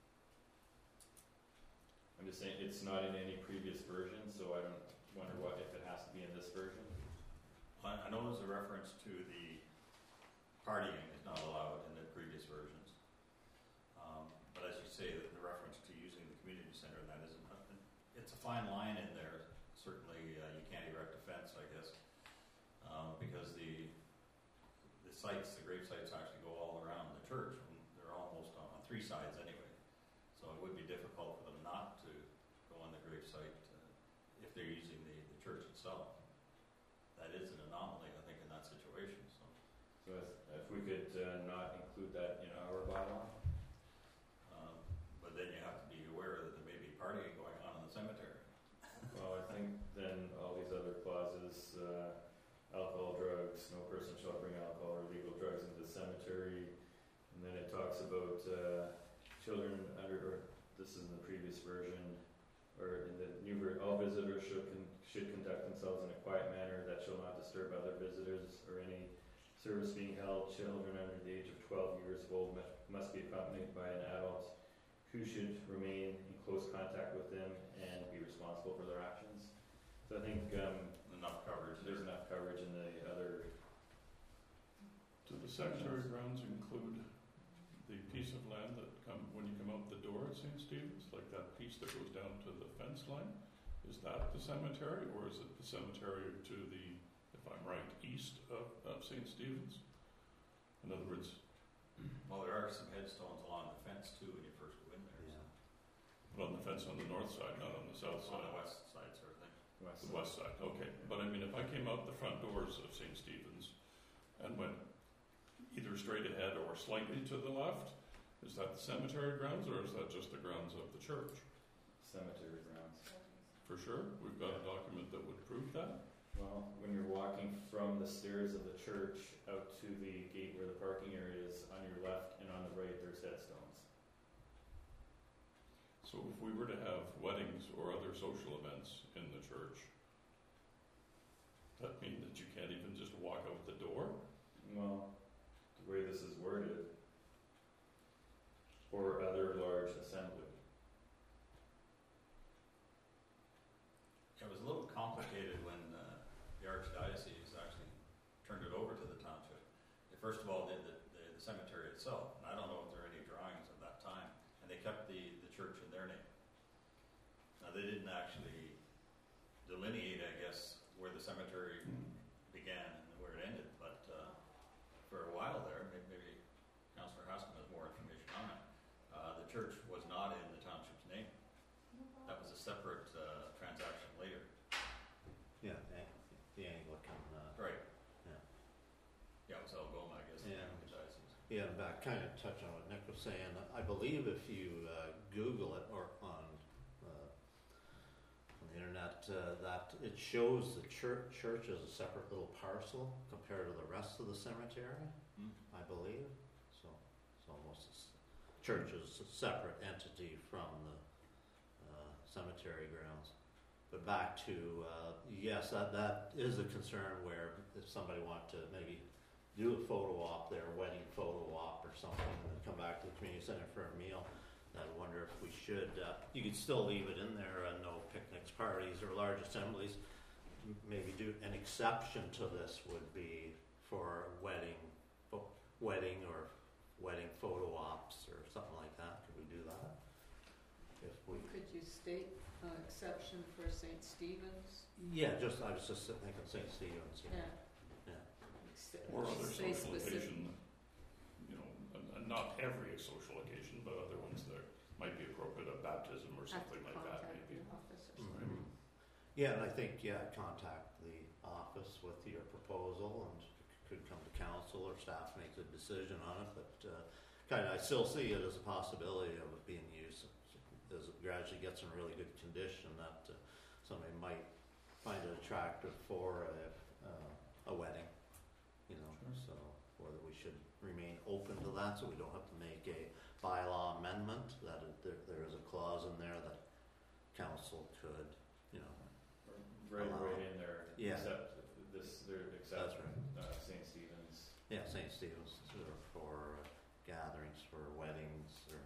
S7: I'm just saying it's not in any previous version, so I don't wonder what if it has to be in this version.
S1: I, I know there's a reference to the partying is not allowed in the previous versions. say that the reference to using the community center, and that isn't, it's a fine line in there. Certainly, uh, you can't erect a fence, I guess, um, because the the sites, the grave sites, actually go all around the church. And they're almost on, on three sides anyway, so it would be difficult for them not to go on the grave site uh, if they're using the, the church itself. That is an anomaly, I think, in that situation. So,
S7: So if, if we could uh, not include that in our bylaw,
S1: um, but then you have to be aware that there may be partying going on in the cemetery.
S7: well, I think then all these other clauses, uh, alcohol, drugs, no person shall bring alcohol or illegal drugs into the cemetery, and then it talks about uh, children under, or this is in the previous version, or in the new version, all visitors should, con- should conduct themselves in a quiet manner that shall not disturb other visitors or any service being held. Children under the age of twelve years old must, must be accompanied by an adult who should remain in close contact with them and be responsible for their actions. So I think um,
S1: Enough coverage.
S7: there's enough coverage in the other.
S5: Do the cemetery grounds include the piece of land that come, when you come out the door at Saint Stephen's, like that piece that goes down to the fence line? Is that the cemetery, or is it the cemetery to the, if I'm right, east of, of Saint Stephen's? In other words,
S1: Well, there are some headstones along the fence too when you first go in there.
S3: Yeah.
S5: but on the fence on the north side, not on the south
S1: So on
S5: side.
S1: the west side, sort of thing.
S7: West
S5: The west side, okay. But I mean, if I came out the front doors of Saint Stephen's and went either straight ahead or slightly to the left, is that the cemetery grounds, or is that just the grounds of the church?
S7: cemetery grounds.
S5: For sure, we've got a document that would prove that.
S7: Well, when you're walking from the stairs of the church out to the gate where the parking area is, on your left and on the right, there's headstones.
S5: So if we were to have weddings or other social events in the church, that mean that you can't even just walk out the door?
S7: Well, the way this is worded, or other large assembly.
S1: It was a little complicated when uh, the Archdiocese actually turned it over to the township. They first of all did the, the, the cemetery itself, and I don't know if there are any drawings of that time, and they kept the, the church in their name. Now, they didn't actually delineate, I guess, where the cemetery began and where it ended, but uh, for a while there, maybe, maybe Councillor Haskell has more information on it, uh, the church was not in the township's name. That was a separate uh, transaction later.
S3: Yeah, the, the Anglican. Uh,
S1: Right.
S3: Yeah.
S1: Yeah, it was Algoma, I guess. the
S3: Yeah.
S1: Anglican diocese.
S3: Yeah, and back kind of touch on what Nick was saying. I believe if you uh, Google it or on uh, on the internet, uh, that it shows the church church as a separate little parcel compared to the rest of the cemetery.
S1: Hmm.
S3: I believe so. It's almost a s- church is a separate entity from the uh, cemetery grounds. But back to uh, yes, that that is a concern where if somebody wanted to maybe do a photo op there, wedding photo op or something, and then come back to the community center for a meal. I wonder if we should, uh, you could still leave it in there, uh, no picnics, parties, or large assemblies. M- Maybe do an exception to this would be for wedding, fo- wedding or wedding photo ops or something like that. Could we do that? If we,
S8: Could you state uh, exception for Saint Stephen's?
S3: yeah, just I was just thinking Saint Stephen's.
S8: Yeah.
S3: Yeah.
S8: Exce-
S5: Or other
S8: say
S5: social
S8: specific-
S5: occasion, you know, and, and not every social occasion, but other ones that might be appropriate, a baptism or
S8: Have to
S5: something like that
S8: contact
S5: maybe.
S8: the office or something.
S3: Mhm. Yeah, and I think, yeah, contact the office with your proposal and c- could come to council or staff makes a decision on it, but uh, kind of, I still see it as a possibility of it being used as it gradually gets in really good condition that uh, somebody might find it attractive for a, uh, a wedding, you know,
S5: Sure.
S3: so whether we should remain open to that so we don't have to make a bylaw amendment, that it, there, there is a clause in there that council could, you know,
S7: Right,
S3: Allow.
S7: right in there.
S3: Yeah.
S7: Except this, there,
S3: That's
S7: except
S3: right.
S7: uh, Saint Stephen's.
S3: yeah, Saint Stephen's or for uh, gatherings, for weddings, or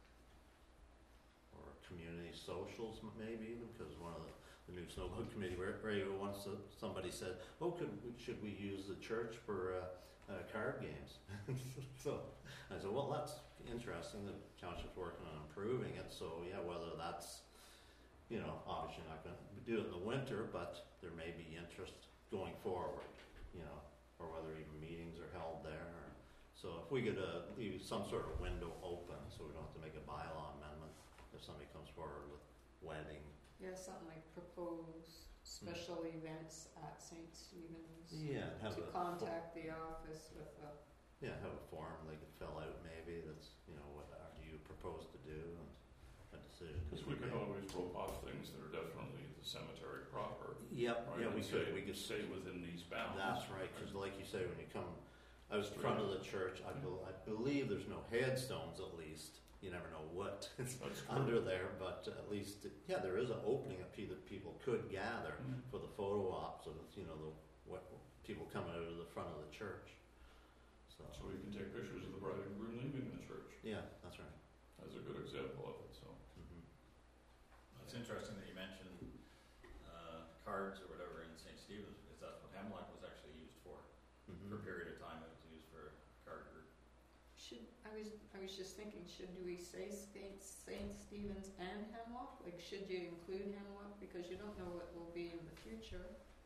S3: or community socials, m- maybe even because one of the, the new snowboard committee where where once uh, somebody said, "Oh, could we, should we use the church for uh, uh, card games?" So I said, "Well, that's interesting. The township's working on improving it, so yeah, whether that's, you know, obviously not going to do it in the winter, but there may be interest going forward, you know, or whether even meetings are held there. Or, so if we could uh, leave some sort of window open, so we don't have to make a bylaw amendment if somebody comes forward with wedding.
S8: Yeah, something like propose special events at Saint Stephen's.
S3: Yeah, have
S8: To
S3: a
S8: contact the office with a,
S3: yeah, have a form they could fill out maybe. That's, you know, what are you propose to do, and a decision.
S5: Because we can always rope off things that are definitely the cemetery proper.
S3: Yep,
S5: Right,
S3: yeah, we
S5: and
S3: could.
S5: say-
S3: We could
S5: stay within these bounds.
S3: That's right, because like you say, when you come, I was in front of the church. I, bel I believe there's no headstones. At least you never know what is
S5: That's
S3: under there, but at least yeah, there is an opening that pe- that people could gather
S5: Mhm.
S3: for the photo ops of, you know, the what people coming out of the front of the church. So,
S5: So we can take pictures of the bride and groom leaving the church
S3: yeah, that's right.
S5: as a good example of it, so.
S3: Mm-hmm.
S1: It's interesting that you mentioned uh, cards or whatever in Saint Stephen's, because that's what Hemlock was actually used for.
S3: Mm-hmm.
S1: For a period of time, it was used for card group.
S8: should, I was, I was just thinking, should we say Saint, Saint Stephen's and Hemlock? Like, should you include Hemlock? Because you don't know what will be in the future.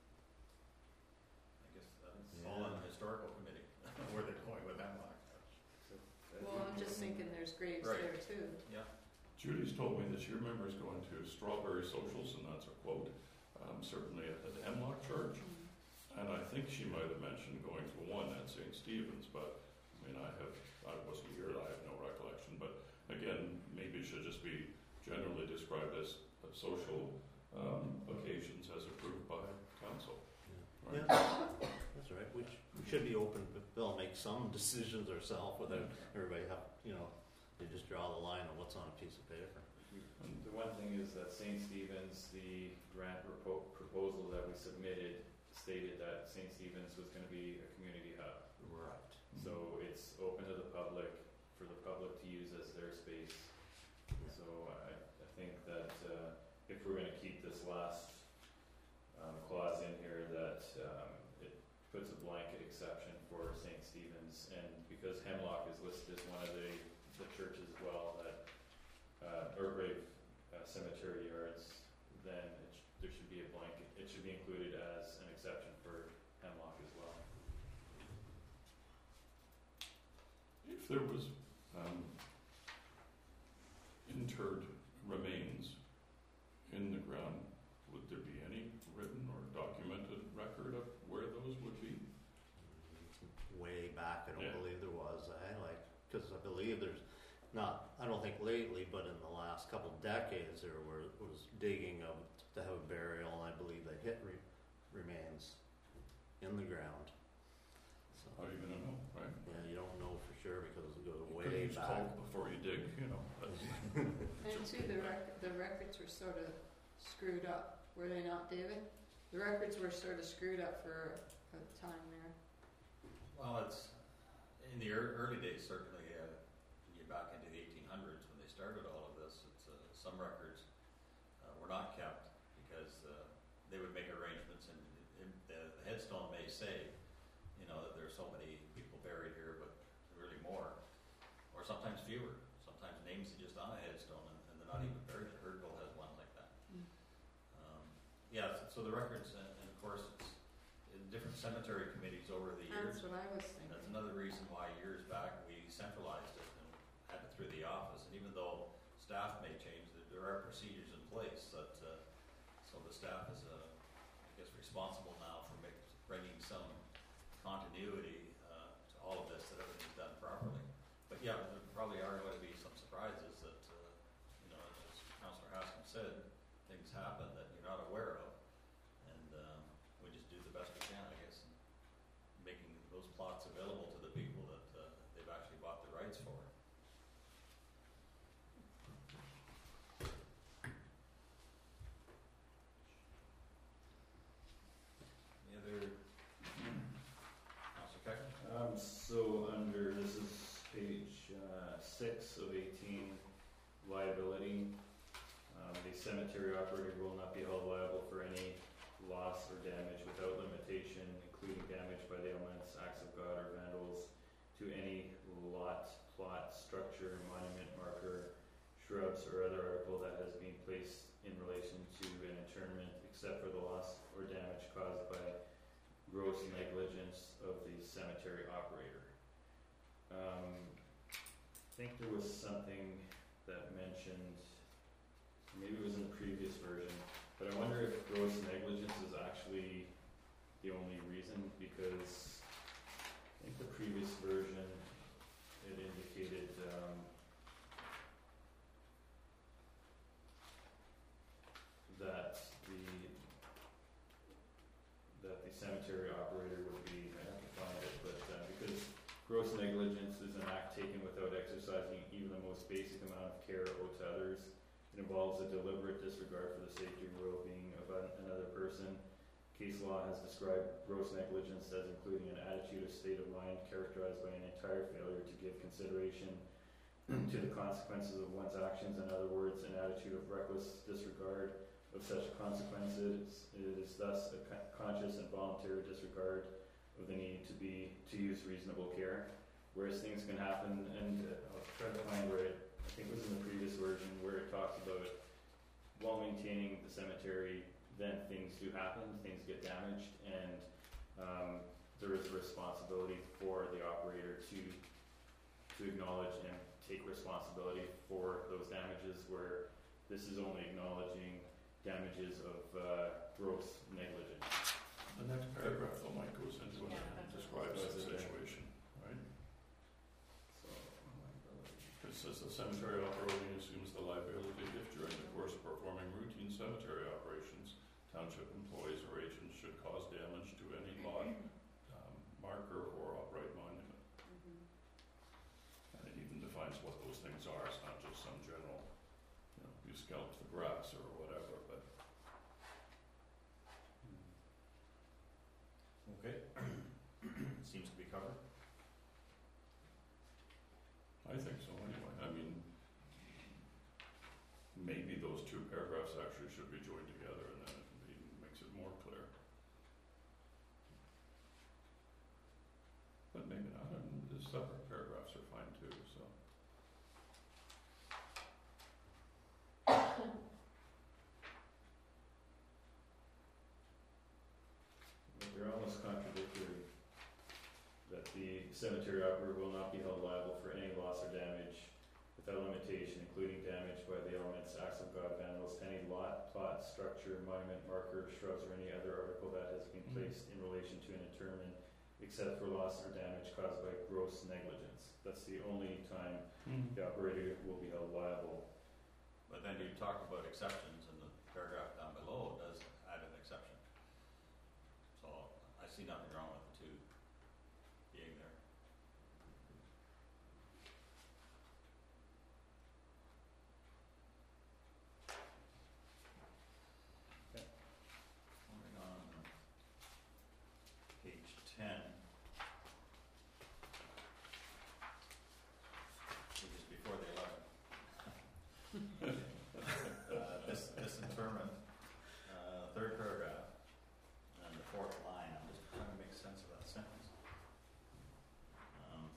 S1: I guess that's all on the historical committee, where they're going with Hemlock.
S8: Well, I'm just thinking there's graves
S1: Right.
S8: there too.
S1: Yeah.
S5: Judy's told me that she remembers going to strawberry socials, and that's a quote, um, certainly at the Hemlock Church. And I think she might have mentioned going to one at Saint Stephen's, but, I mean, I have, I wasn't here, I have no recollection, but again, maybe it should just be generally described as uh, social, um, occasions as approved by council. Right?
S3: Yeah, that's right. We, sh- we should be open, but they'll make some decisions ourselves without everybody have, you know, they just draw the line on what's on a piece of paper.
S5: And
S7: The one thing is that Saint Stephen's, the grant propo- proposal that we submitted stated that Saint Stephen's was going to be a community hub.
S3: Right.
S7: So it's open to the public, for the public to use as their space. So I, I think that uh, if we're going to keep this last um, clause in here, that um, it puts a blanket exception for Saint Stephen's, and because Hemlock is listed as one of the, the churches as well, that uh, or grave uh, cemetery yards, then it sh- there should be a blanket. It should be included as an exception for Hemlock as well.
S5: if there was, um, interred remains in the ground, would there be any written or documented record of where those would be?
S3: Way back, I don't
S5: Yeah.
S3: believe there was. I like, because I believe there's not, I don't think lately, but in the last couple decades, there were, was digging of, to have a burial, and I believe they hit re, remains in the ground. So,
S5: How are you gonna know, right?
S3: yeah, you don't know for sure because it goes
S5: You
S3: way
S5: could use
S3: back.
S5: coke before you dig, you know. That's,
S8: And too, the rec- the records were sort of screwed up, were they not, David? The records were sort of screwed up for a time there.
S1: Well, it's, in the ear- early days, certainly, uh, you get back into the eighteen hundreds when they started all of this, it's, uh, some records uh, were not kept because uh, they would make arrangements, and it, the, the headstone may say, you know, that there's so many people buried here, but really more, or sometimes fewer. Sometimes names are just on a headstone and, and they're not even buried. Herdville has one like that.
S8: Mm.
S1: Um, yeah, so, so the records, and, and of course, it's in different cemetery committees over the years.
S8: That's what I was thinking.
S1: That's another reason why years back we centralized it and had it through the office. And even though staff may change, there- there are procedures in place that, uh, so the staff is, uh, I guess, responsible now for make, bringing some continuity uh, to all of this, that everything's done properly. But yeah, there probably are going to be some surprises that, uh, you know, as Councillor Haskins said, things happen that you're not aware of. And um, we just do the best we can, I guess, in making those plots available to the people that uh, they've actually bought the rights for. Any other, Councillor Keckler?
S7: Um, so under, this is page uh, six of eighteen, liability. Um, the cemetery operator will not be held liable for any loss or damage without limitation, including damage by the elements, acts of God, or vandals to any lot, plot, structure, shrubs, or other article that has been placed in relation to an interment, except for the loss or damage caused by gross negligence of the cemetery operator. Um, I think there was something that mentioned, maybe it was in the previous version, but I wonder if gross negligence is actually the only reason, because I think the previous version, it indicated, um, that the, that the cemetery operator would be, I have to find it, but, uh, because gross negligence is an act taken without exercising even the most basic amount of care owed to others. It involves a deliberate disregard for the safety or well-being of an- another person. Case law has described gross negligence as including an attitude or state of mind characterized by an entire failure to give consideration to the consequences of one's actions. In other words, an attitude of reckless disregard of such consequences. It is thus a co- conscious and voluntary disregard of the need to be to use reasonable care. Whereas things can happen, and uh, I'll try to find where it, I think it was in the previous version, where it talks about while maintaining the cemetery, then things do happen, things get damaged, and um, there is a responsibility for the operator to to acknowledge and take responsibility for those damages, where this is only acknowledging damages of uh, gross negligence.
S5: The next paragraph, though, Mike, goes into
S9: Yeah,
S5: and
S9: that's
S5: describes
S7: what-
S5: the situation, right?
S7: So,
S5: It says the cemetery operator assumes the liability if during the course of performing routine cemetery operations, township employees or agents should cause damage to any lot, um, marker, or upright monument.
S9: Mhm.
S5: And it even defines what those things are. It's not just some general, you know, you scalped the grass or whatever, but
S1: Okay. Seems to be covered.
S5: I think so anyway. I mean, maybe those two paragraphs actually should be joined together, and then it be, makes it more clear. But maybe not. I mean, the separate paragraphs are fine too, so.
S7: But they're almost contradictory. That the cemetery operator will not be held liable for any loss or damage without limitation, including damage by the elements, acts of God, vandals, to any lot, plot, structure, monument, marker, shrubs, or any other article that has been
S5: Mhm.
S7: placed in relation to an interment, except for loss or damage caused by gross negligence. That's the only time the operator will be held liable.
S1: But then you talked about exceptions, and the paragraph down below does add an exception. So I see nothing wrong with the two being there.
S7: Okay.
S1: Moving on, page ten. Which is before the eleven. Uh, this, this interment, uh, third paragraph, and the fourth line, I'm just trying to make sense of that sentence. Um,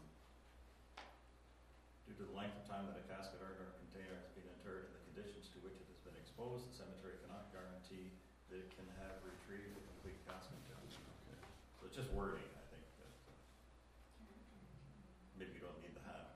S1: Due to the length of time that a casket or or container has been interred and the conditions to which it has been exposed, the cemetery cannot guarantee that it can have retrieved a complete casket.
S5: Okay.
S1: So it's just wording, I think, that uh, maybe you don't need to have.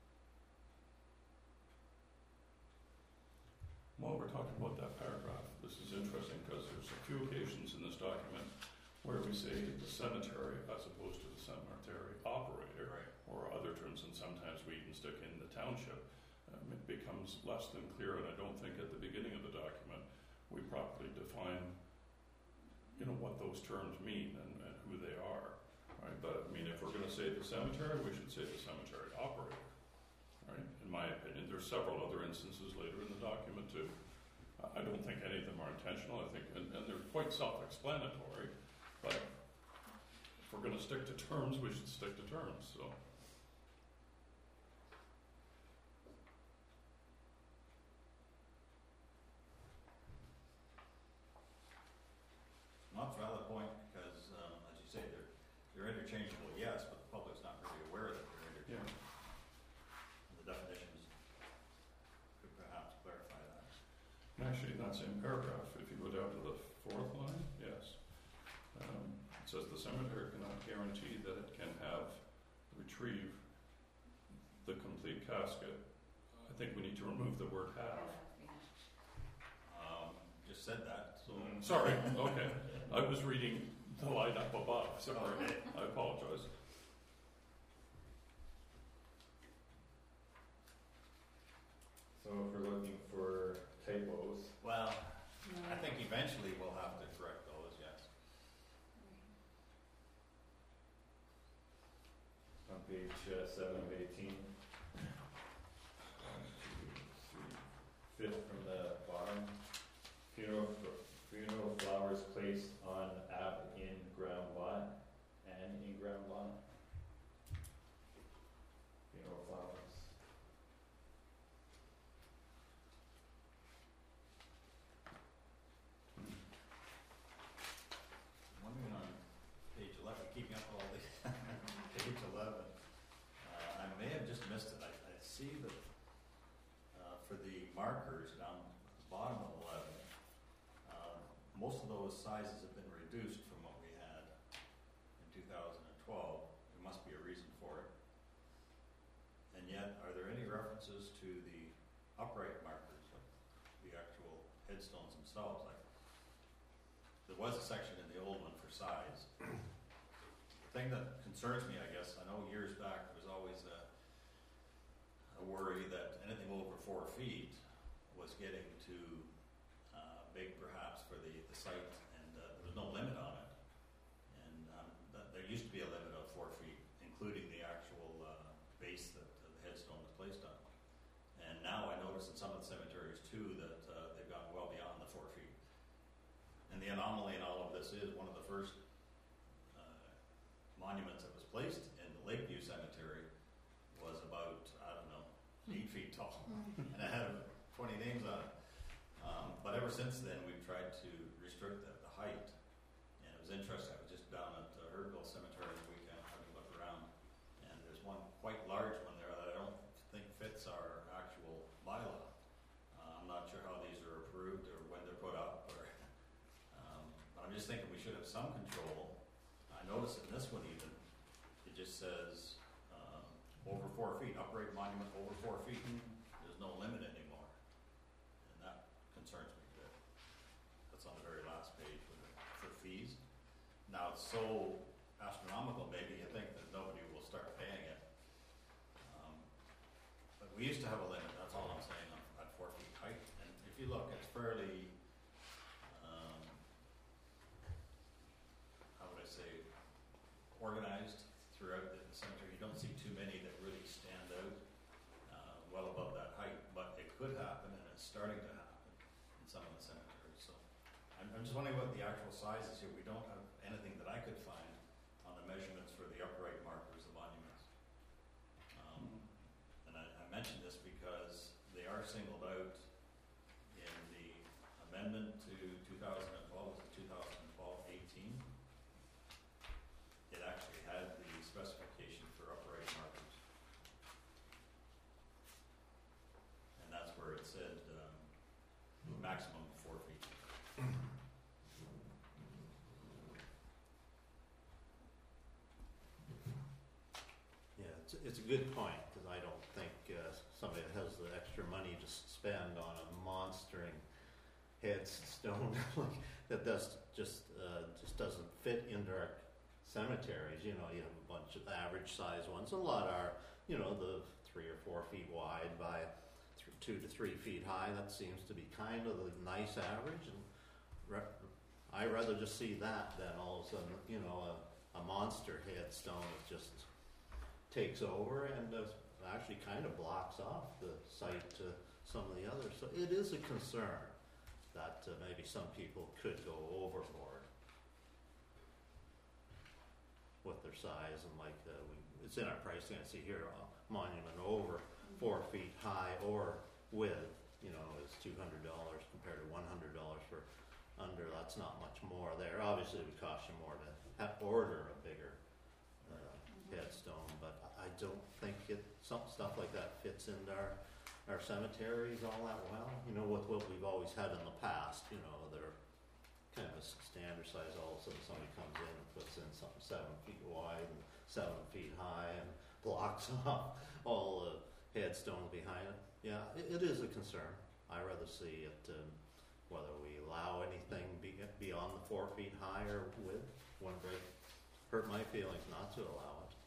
S5: While we're talking about that paragraph, this is interesting because there's a few occasions in this document where we say the cemetery as opposed to the cemetery operator,
S1: Right.
S5: or other terms, and sometimes we even stick in the township. Um, it becomes less than clear, and I don't think at the beginning of the document we properly define, you know, what those terms mean and, and who they are, right? But I mean, if we're going to say the cemetery, we should say the cemetery operator, right? In my opinion, there's several other instances later in the document too. I- I don't think any of them are intentional. I think, and, and they're quite self-explanatory. But if we're going to stick to terms, we should stick to terms. So.
S1: Well, that's a valid point, because, um, as you say, they're, they're interchangeable, yes, but the public's not really aware that they're interchangeable. The definitions could perhaps
S5: that same paragraph, if you go down to the fourth line, yes. Um, it says the cemetery cannot guarantee that it can have, retrieve the complete casket. I think we need to remove the word have.
S1: Um, just said that, so.
S5: Mm, Sorry, okay. I was reading the line up above, sorry.
S1: Okay.
S5: I apologize.
S7: So if we're looking for typos,
S1: Well,
S8: No.
S1: I think eventually we'll have to correct those, yes.
S7: on page uh, seven of eighteen,
S5: One, two, three.
S7: fifth from the bottom, funeral, funeral flowers placed on ab in ground lot and in ground lot. Funeral flowers.
S1: Wondering on page eleven, keeping up with all these, page eleven, uh, I may have just missed it, I, I see that, uh, for the markers down at the bottom of eleven, uh, most of those sizes have been reduced from what we had in two thousand twelve, there must be a reason for it. And yet, are there any references to the upright markers, of the actual headstones themselves? Like, there was a section in the old one for size. The thing that concerns me, I guess, I know years back there was always a, a worry that anything over four feet was getting too uh, big, perhaps, for the, the site, and uh, there was no limit on it. And um, that, there used to be a limit of four feet, including the actual uh, base that uh, the headstone was placed on. And now I notice in some of the cemeteries too that uh, they've gone well beyond the four feet. And the anomaly in all of this is one of the first uh, monuments that was placed in the Lakeview Cemetery was about, I don't know, eight feet tall. And it had twenty names on it. Um, but ever since then, we've tried to restrict the, the height. And it was interesting, I was just down at uh, Herdville Cemetery the weekend having a look around. And there's one quite large one there that I don't think fits our actual bylaw. Uh, I'm not sure how these are approved or when they're put up, or um, but I'm just thinking we should have some control. I noticed in this one even, it just says um, over four feet, upright monument over four feet. There's no limit anymore, and that concerns me a bit. That's on the very last page for, the, for fees. Now it's so astronomical, maybe you think that nobody will start paying it. Um, but we used to have a limit. That's all I'm saying on, at four feet height. And if you look, it's fairly, um, how would I say, organized throughout the, the cemetery. You don't see too many that really stand out uh, well above that height, but it could happen, and it's starting to happen in some of the cemeteries. So I'm, I'm just wondering what the actual size is here. We don't have anything that I could find on the measurements for the upright markers, the monuments. Um, and I, I mention this because they are singled out in the amendment to two thousand twelve, was it two thousand twelve eighteen? It actually had the specification for upright markers. And that's where it said um, maximum of four feet.
S3: Yeah, it's, it's a good point, because I don't think uh, somebody that has the extra money to s- spend on a monstering headstone like that does just uh, just doesn't fit into our cemeteries. You know, you have a bunch of average size ones. A lot are, you know, the three or four feet wide by th- two to three feet high. That seems to be kind of the nice average. And re- I rather just see that than all of a sudden, you know, a, a monster headstone that just takes over and uh, actually kind of blocks off the site to some of the others. So it is a concern that uh, maybe some people could go overboard with their size, and like uh, we, it's in our pricing. I see here, uh, monument over four feet high or width, you know, is two hundred dollars compared to one hundred dollars for under. That's not much more there. Obviously, it would cost you more to have order a bigger uh, headstone, but I I don't think it some stuff like that fits into our our cemeteries all that well? You know, with what we've always had in the past, you know, they're kind of a standard size, all of a sudden somebody comes in and puts in something seven feet wide and seven feet high and blocks off all the headstones behind it. Yeah, it, it is a concern. I rather see it, um, whether we allow anything be, beyond the four feet high or width, wouldn't break, hurt my feelings not to allow it.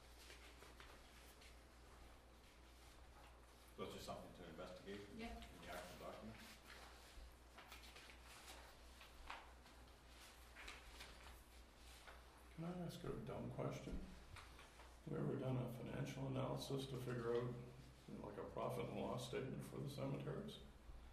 S1: So it's just something to investigate
S9: Yeah.
S1: in the actual document.
S5: Can I ask a dumb question? Have we ever done a financial analysis to figure out, you know, like a profit and loss statement for the cemeteries?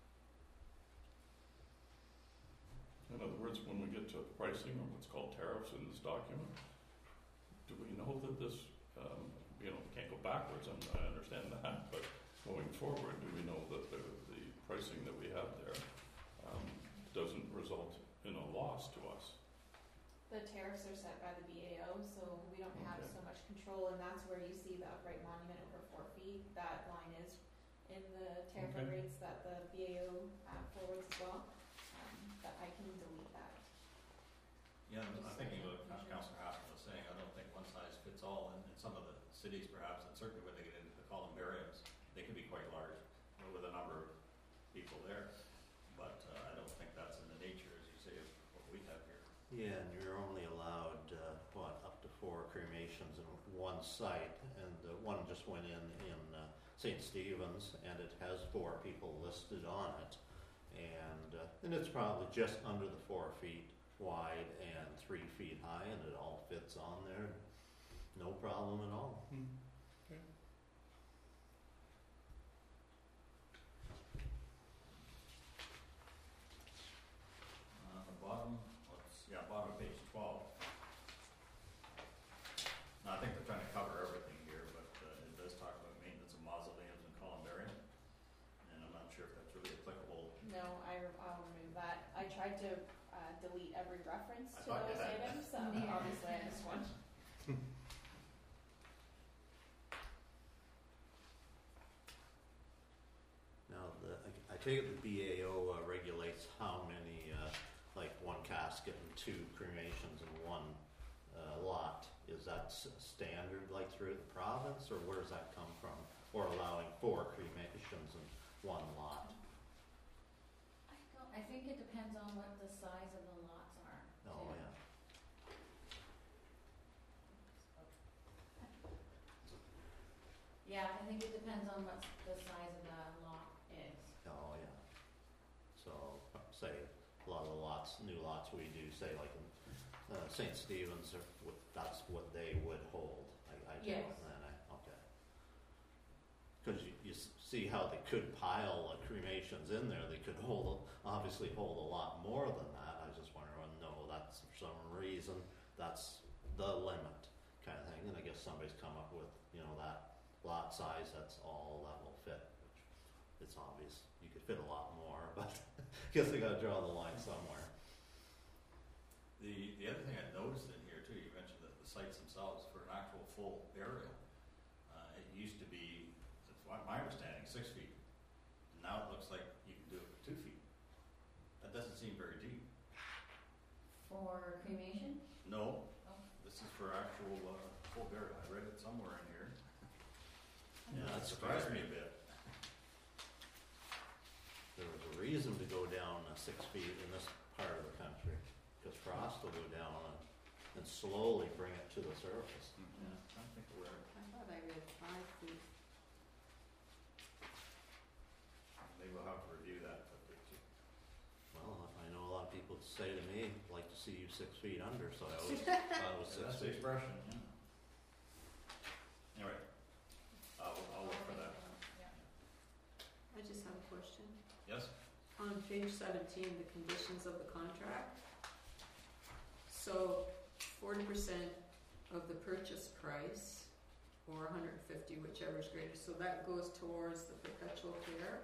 S5: In other words, when we get to pricing or what's called tariffs in this document, do we know that this, um, you know, we can't go backwards, and I understand that, but going forward, do we know that the, the pricing that we have there um, doesn't result in a loss to us?
S2: The tariffs are set by the B A O, so we don't have
S5: Okay.
S2: so much control, and that's where you see the upright monument over four feet. That line is in the tariff
S5: Okay.
S2: rates that the B A O uh, forwards as well. Um, but I can delete that.
S1: Yeah, I'm I'm thinking what Councillor Haskell was saying, I don't think one size fits all, and in some of the cities perhaps, and certainly when they get into the columbariums, they can be quite large, you know, with a number of people there, but uh, I don't think that's in the nature, as you say, of what we have here.
S3: Yeah, and you're only allowed, uh, what, up to four cremations in one site, and uh, one just went in in uh, Saint Stephen's, and it has four people listed on it, and uh, and it's probably just under the four feet wide and three feet high, and it all fits on there, no problem at all.
S5: Hmm. Okay.
S1: Uh, the bottom, what's, yeah, bottom of page twelve. Now, I think they're trying to cover everything here, but uh, it does talk about maintenance of mausoleums and columbarium, and I'm not sure if that's really applicable.
S2: No, I, I'll remove that. I tried to uh, delete every reference
S1: I
S2: to
S1: thought you
S2: those
S1: had.
S2: items, so
S9: Yeah.
S2: obviously I missed one.
S3: Now, the, I, I take it the B A O uh, regulates how many, uh, like one casket and two cremations in one uh, lot. Is that s- standard like through the province, or where does that come from? Or allowing four cremations in one lot?
S9: I don't, I think it depends on what the size of the lots are.
S3: Oh,
S9: too.
S3: yeah.
S9: Yeah, I think it depends on what the size of the lot is.
S3: Oh, yeah. So, uh, say, a lot of the lots, new lots we do, say like in uh, Saint Stephen's, or what- that's what they would hold. I, I take
S9: Yes.
S3: it then, I, okay. Because you, you s- see how they could pile uh, cremations in there, they could hold, obviously hold a lot more than that. I was just wondering, well, no, that's for some reason, that's the limit kind of thing. And I guess somebody's come up with, you know, that lot size, that's all that will fit, which it's obvious. You could fit a lot more, but I guess they gotta draw the line somewhere.
S1: The, the other thing I noticed in here too, you mentioned that the sites themselves for an actual full burial, uh, it used to be, that's my, my understanding, six feet. Now it looks like you can do it for two feet. That doesn't seem very deep.
S9: For cremation?
S1: No,
S9: Oh.
S1: this is for actual, uh, full burial. I read it somewhere in here.
S3: Yeah,
S1: That
S3: that's
S1: surprised
S3: scary.
S1: me a bit.
S3: There was a reason to go down uh, six feet in this part of the country, because frost will go down and, and slowly bring it to the surface.
S1: Yeah, I think where,
S8: I thought I read five feet.
S1: maybe we'll have to review that, but it's,
S3: Well, I know a lot of people say to me, like to see you six feet under, so I always thought it was six
S1: that's the
S3: feet.
S1: expression, yeah. Anyway, I'll, I'll look for that.
S9: Yeah.
S8: I just have a question.
S1: Yes?
S8: On page seventeen, the conditions of the contract. So forty percent of the purchase price, or one hundred and fifty, whichever is greater, so that goes towards the perpetual care?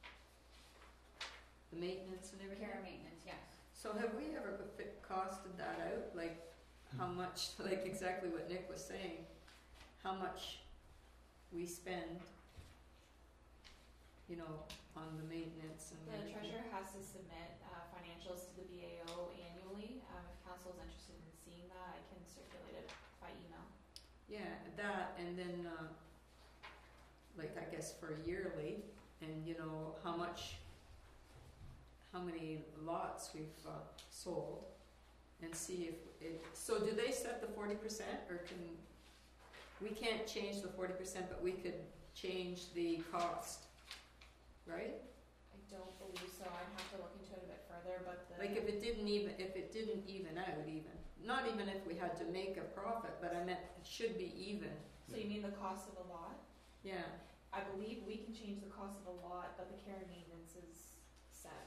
S8: The maintenance and everything?
S9: Care and maintenance, yes.
S8: So have we ever fi- costed that out, like how much, like exactly what Nick was saying, how much we spend you know, on the maintenance and
S2: The
S8: everything.
S2: treasurer has to submit uh, financials to the B A O annually. Um, if council is interested in seeing that, I can circulate it by email.
S8: Yeah, that, and then, uh, like, I guess for yearly, and you know, how much, how many lots we've, uh, sold, and see if it, so do they set the forty percent, or can, we can't change the forty percent, but we could change the cost, right?
S2: I don't believe so. I'd have to look into it a bit further, but the.
S8: Like if it didn't even, if it didn't even out even, not even if we had to make a profit, but I meant it should be even,
S2: So you mean the cost of a lot?
S8: yeah.
S2: I believe we can change the cost of a lot, but the care and maintenance is set.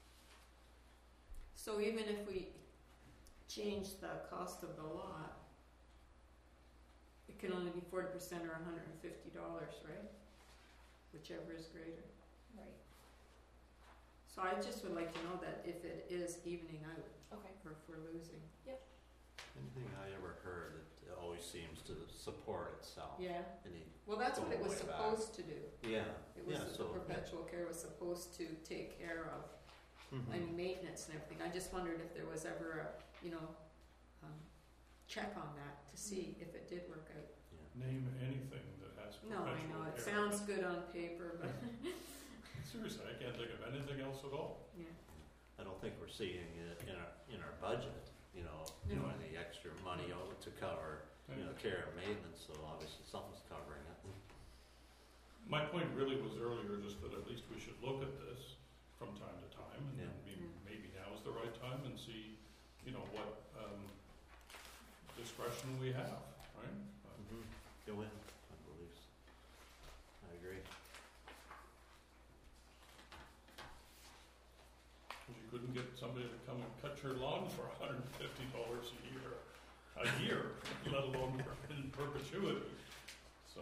S8: So even if we change the cost of the lot, it can only be forty percent or hundred and fifty dollars, right? Whichever is greater.
S2: Right.
S8: So I just would like to know that if it is evening out,
S2: Okay.
S8: or if we're losing.
S3: Anything I ever heard, it always seems to support itself.
S8: Yeah,
S3: Any,
S8: well, that's what it was
S3: Going way back.
S8: supposed to do.
S3: yeah,
S8: It was,
S3: yeah,
S8: the
S3: so.
S8: perpetual care was supposed to take care of,
S3: Mhm.
S8: I mean, maintenance and everything. I just wondered if there was ever a, you know, um, check on that to see if it did work out.
S3: Yeah.
S5: Name anything that has
S8: No, I
S5: perpetual
S8: know, it
S5: care.
S8: sounds good on paper, but,
S5: Seriously, I can't think of anything else at all.
S8: yeah.
S3: I don't think we're seeing it in our, in our budget, you know, you know, any extra money o- to cover, you know, care and maintenance, so obviously something's covering it.
S5: My point really was earlier just that at least we should look at this from time to time, and
S3: Yeah.
S5: maybe,
S8: Mm.
S5: maybe now is the right time, and see, you know, what um, discretion we have, right? Uh,
S3: Mhm. Go in, I believe. so. I agree.
S5: Because you couldn't get somebody to come and cut your lawn for one hundred and fifty dollars a year, a year, let alone in perpetuity. So,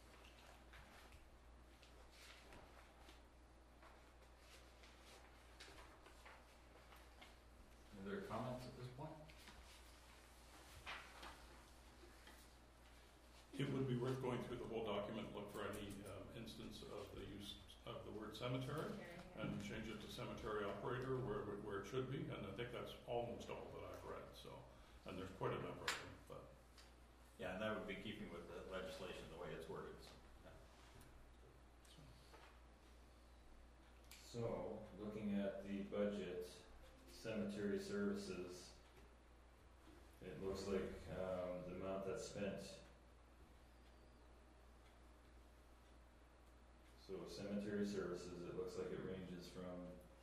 S1: Any other comments at this point?
S5: it would be worth going through the whole document, look for any um, instance of the use of the word cemetery, and change it to cemetery operator where, where it should be, and I think that's almost all that I've read, so, and there's quite a number of them, but.
S1: Yeah, and that would be keeping with the legislation, the way it's worded, so, yeah.
S7: So, looking at the budget, cemetery services, it looks like, um, the amount that's spent. So cemetery services, it looks like it ranges from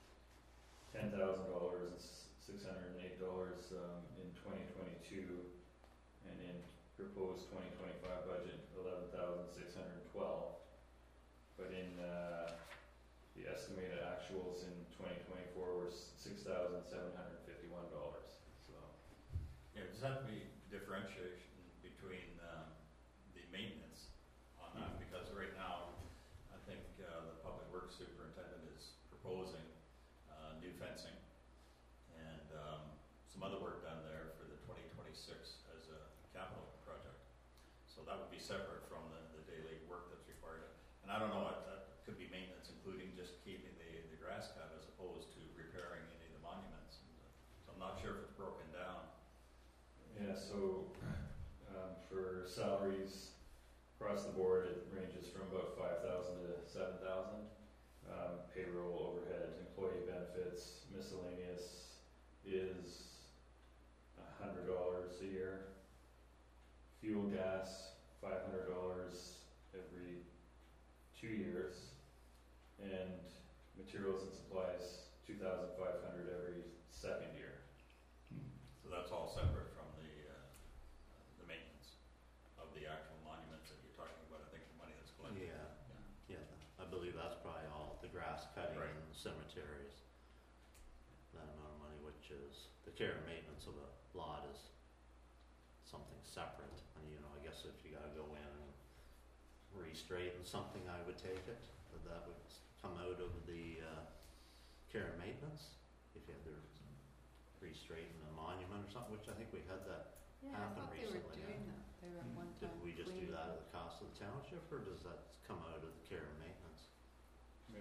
S7: ten thousand dollars and six hundred and eight dollars, um, in twenty twenty-two, and in proposed twenty twenty-five budget, eleven thousand six hundred and twelve. But in, uh, the estimated actuals in twenty twenty-four were six thousand seven hundred and fifty-one dollars, so.
S1: Yeah, does that be differentiation between, um, the maintenance on that, because right now, I think, uh, the public works superintendent is proposing, uh, new fencing and, um, some other work done there for the twenty twenty-six as a capital project. So that would be separate from the, the daily work that's required. And I don't know, that, that could be maintenance, including just keeping the, the grass cut as opposed to repairing any of the monuments. And, uh, so I'm not sure if it's broken down.
S7: Yeah, so, um, for salaries across the board, it ranges from about five thousand to seven thousand. Um, payroll, overhead, employee benefits, miscellaneous is a hundred dollars a year. Fuel, gas, five hundred dollars every two years. And materials and supplies, two thousand five hundred every second year.
S1: So that's all separate from the, uh, the maintenance of the actual monuments that you're talking about, I think the money that's collected.
S3: Yeah,
S1: Yeah.
S3: yeah, I believe that's probably all the grass cutting
S1: Right.
S3: and cemeteries. That amount of money, which is, the care and maintenance of a lot is something separate. And, you know, I guess if you gotta go in and re-straighten something, I would take it, but that would come out of the, uh, care and maintenance. If you had to re-straighten a monument or something, which I think we had that.
S8: Yeah, I
S3: Happened
S8: thought they were
S3: recently,
S8: doing that, they were at one time
S3: Did we just do
S8: cleaning.
S3: that at the cost of the township, or does that come out of the care and maintenance?
S7: I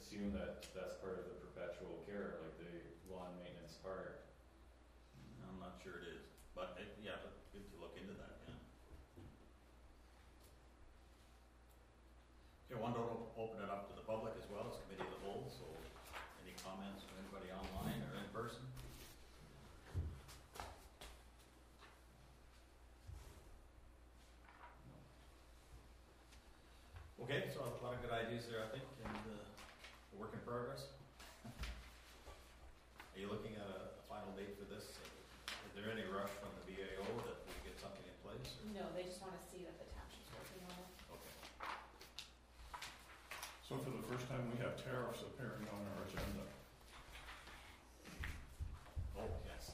S7: assume that that's part of the perpetual care, like the lawn maintenance part.
S1: I'm not sure it is, but it, yeah, but good to look into that, yeah. Okay, I want to o- open it up to the public as well as committee of the whole, so any comments from anybody online or in person? Okay, so a lot of good ideas there, I think, and uh, a work in progress. Are you looking at a, a final date for this? Is there any rush from the B A O that we get something in place? Or?
S2: No, they just wanna see that the township's working on it.
S1: Okay.
S5: So for the first time, we have tariffs appearing on our agenda.
S1: Oh, yes.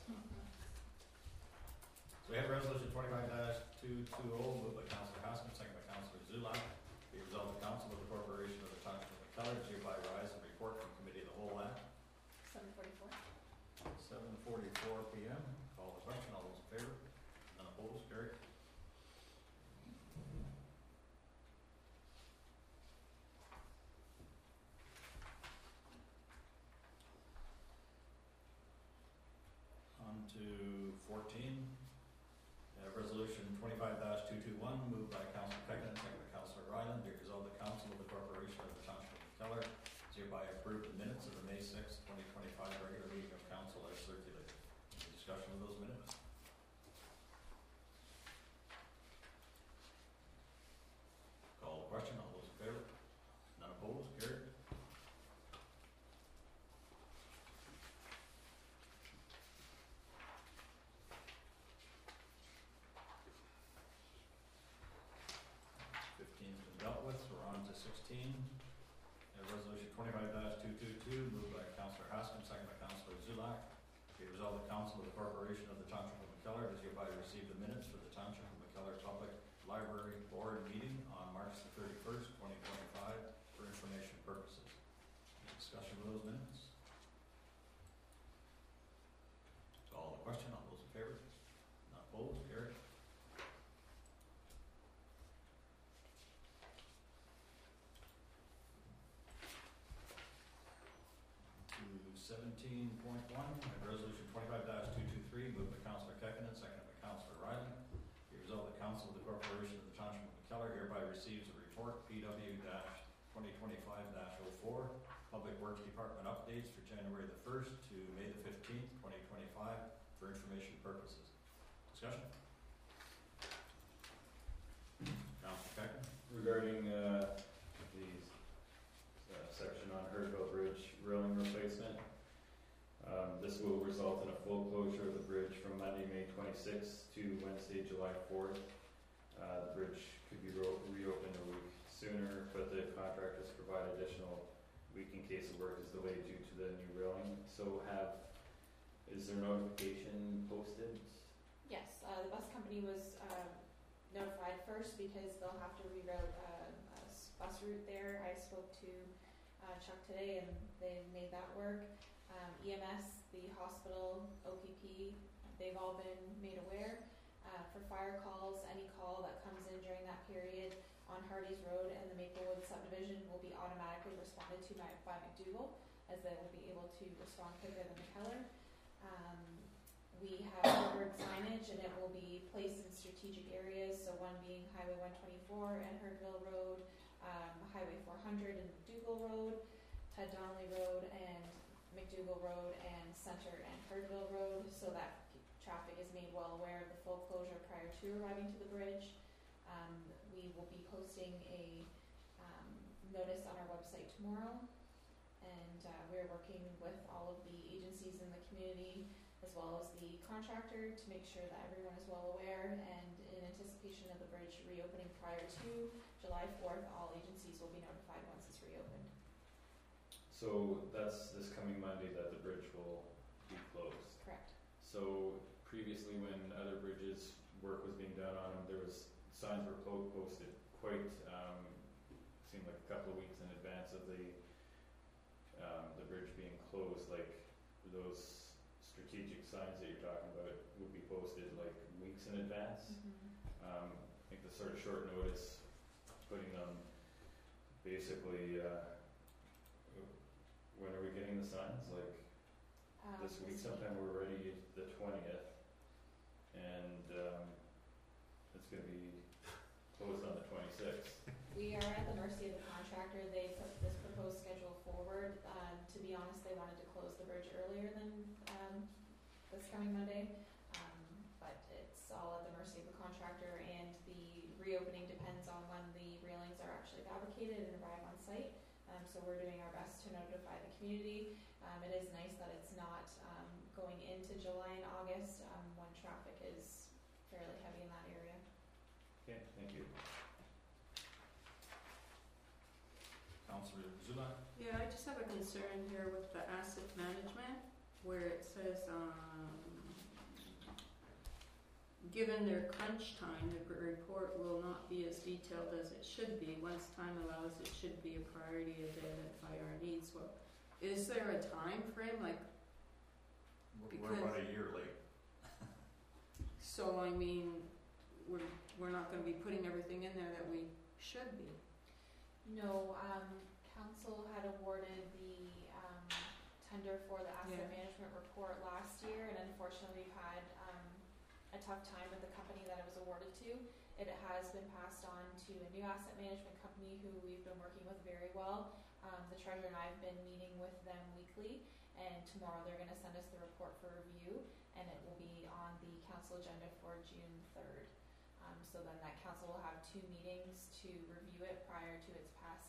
S1: So we have resolution twenty-five two twenty, moved by Councillor Haskins, second by Councillor Zulak. Be resolved, the Council of the Corporation of the Township of McKellar hereby rise and report from Committee of the Whole Act.
S2: Seven forty-four.
S1: seven forty-four P M. Call the question. All those in favor? None opposed? Carried. On to fourteen. Uh, resolution twenty-five two twenty-one, moved by Councillor Peckin, second by Councillor Ryland. Be resolved, the Council of the Corporation of the Township of McKellar is hereby approved the minutes of the May sixth, twenty twenty-five regular meeting of council as circulated. Any discussion of those minutes? Call the question. All those in favor? None opposed? Carried. Fifteen's been dealt with. We're on to sixteen. Uh, resolution twenty-five two twenty-two, moved by Councillor Haskins, second by Councillor Zulak. Be resolved, the Council of the Corporation of the Township of McKellar does hereby receive the minutes for the Township of McKellar Public Library Board meeting on March the thirty-first, twenty twenty-five for information purposes. Any discussion of those minutes? Call the question. All those in favor? Not opposed? Carried. To seventeen point one, resolution twenty-five two twenty-three, moved by Councillor Kekkonen, seconded by Councillor Ryland. Be resolved, the Council of the Corporation of the Township of McKellar hereby receives a report P W twenty twenty-five dash oh four, Public Works Department updates for January the first to May the fifteenth, twenty twenty-five for information purposes. Discussion? Councillor Kekkonen?
S7: Regarding uh, the uh, section on Hurdville Bridge railing replacement, um, this will result in a full closure of the bridge from Monday, May twenty-sixth to Wednesday, July fourth. Uh, the bridge could be ro- reopened a week sooner, but the contractors provide additional week in case the work is delayed due to the new railing. So have, is there notification posted?
S2: Yes, uh, the bus company was, um, notified first because they'll have to reroute, uh, a s- bus route there. I spoke to, uh, Chuck today and they made that work. Um, E M S, the hospital, O P P, they've all been made aware. Uh, for fire calls, any call that comes in during that period on Hardy's Road and the Maplewood subdivision will be automatically responded to by, by McDougal, as they will be able to respond quicker than McKellar. Um, we have ordered signage and it will be placed in strategic areas, so one being Highway one twenty-four and Hurdville Road, um, Highway four hundred and McDougal Road, Ted Donnelly Road and McDougal Road, and Center and Hurdville Road, so that traffic is made well aware of the full closure prior to arriving to the bridge. Um, we will be posting a um, notice on our website tomorrow, and uh, we're working with all of the agencies in the community as well as the contractor to make sure that everyone is well aware, and in anticipation of the bridge reopening prior to July fourth, all agencies will be notified once it's reopened.
S7: So that's this coming Monday that the bridge will be closed.
S2: Correct.
S7: So previously, when other bridges work was being done on them, there was signs were po- posted quite um, seemed like a couple of weeks in advance of the um, the bridge being closed. Like those strategic signs that you're talking about would be posted like weeks in advance.
S2: Mm-hmm.
S7: Um, I think the sort of short notice, putting them basically uh, the signs, like
S2: Um,
S7: this week sometime? We're ready the twentieth, and um, it's gonna be closed on the twenty-sixth.
S2: We are at the mercy of the contractor. They put this proposed schedule forward. Um, to be honest, they wanted to close the bridge earlier than um, this coming Monday, um, but it's all at the mercy of the contractor, and the reopening depends on when the railings are actually fabricated and arrive on site. Um, so we're doing our best to notify the community. Um, it is nice that it's not um, going into July and August um, when traffic is fairly heavy in that area.
S7: Okay, thank you.
S1: Councillor Zula?
S8: Yeah, I just have a concern here with the asset management, where it says, um, given their crunch time, the r- report will not be as detailed as it should be. Once time allows, it should be a priority to identify our needs. Well, is there a time frame, like,
S1: We're- We're about
S8: Because-
S1: a year late.
S8: so I mean, we're, we're not gonna be putting everything in there that we should be.
S2: No, um, council had awarded the, um, tender for the asset
S8: Yeah.
S2: management report last year, and unfortunately we've had, um, a tough time with the company that it was awarded to. It has been passed on to a new asset management company who we've been working with very well. Um, the treasurer and I have been meeting with them weekly, and tomorrow they're gonna send us the report for review, and it will be on the council agenda for June third. Um, so then that council will have two meetings to review it prior to its pass,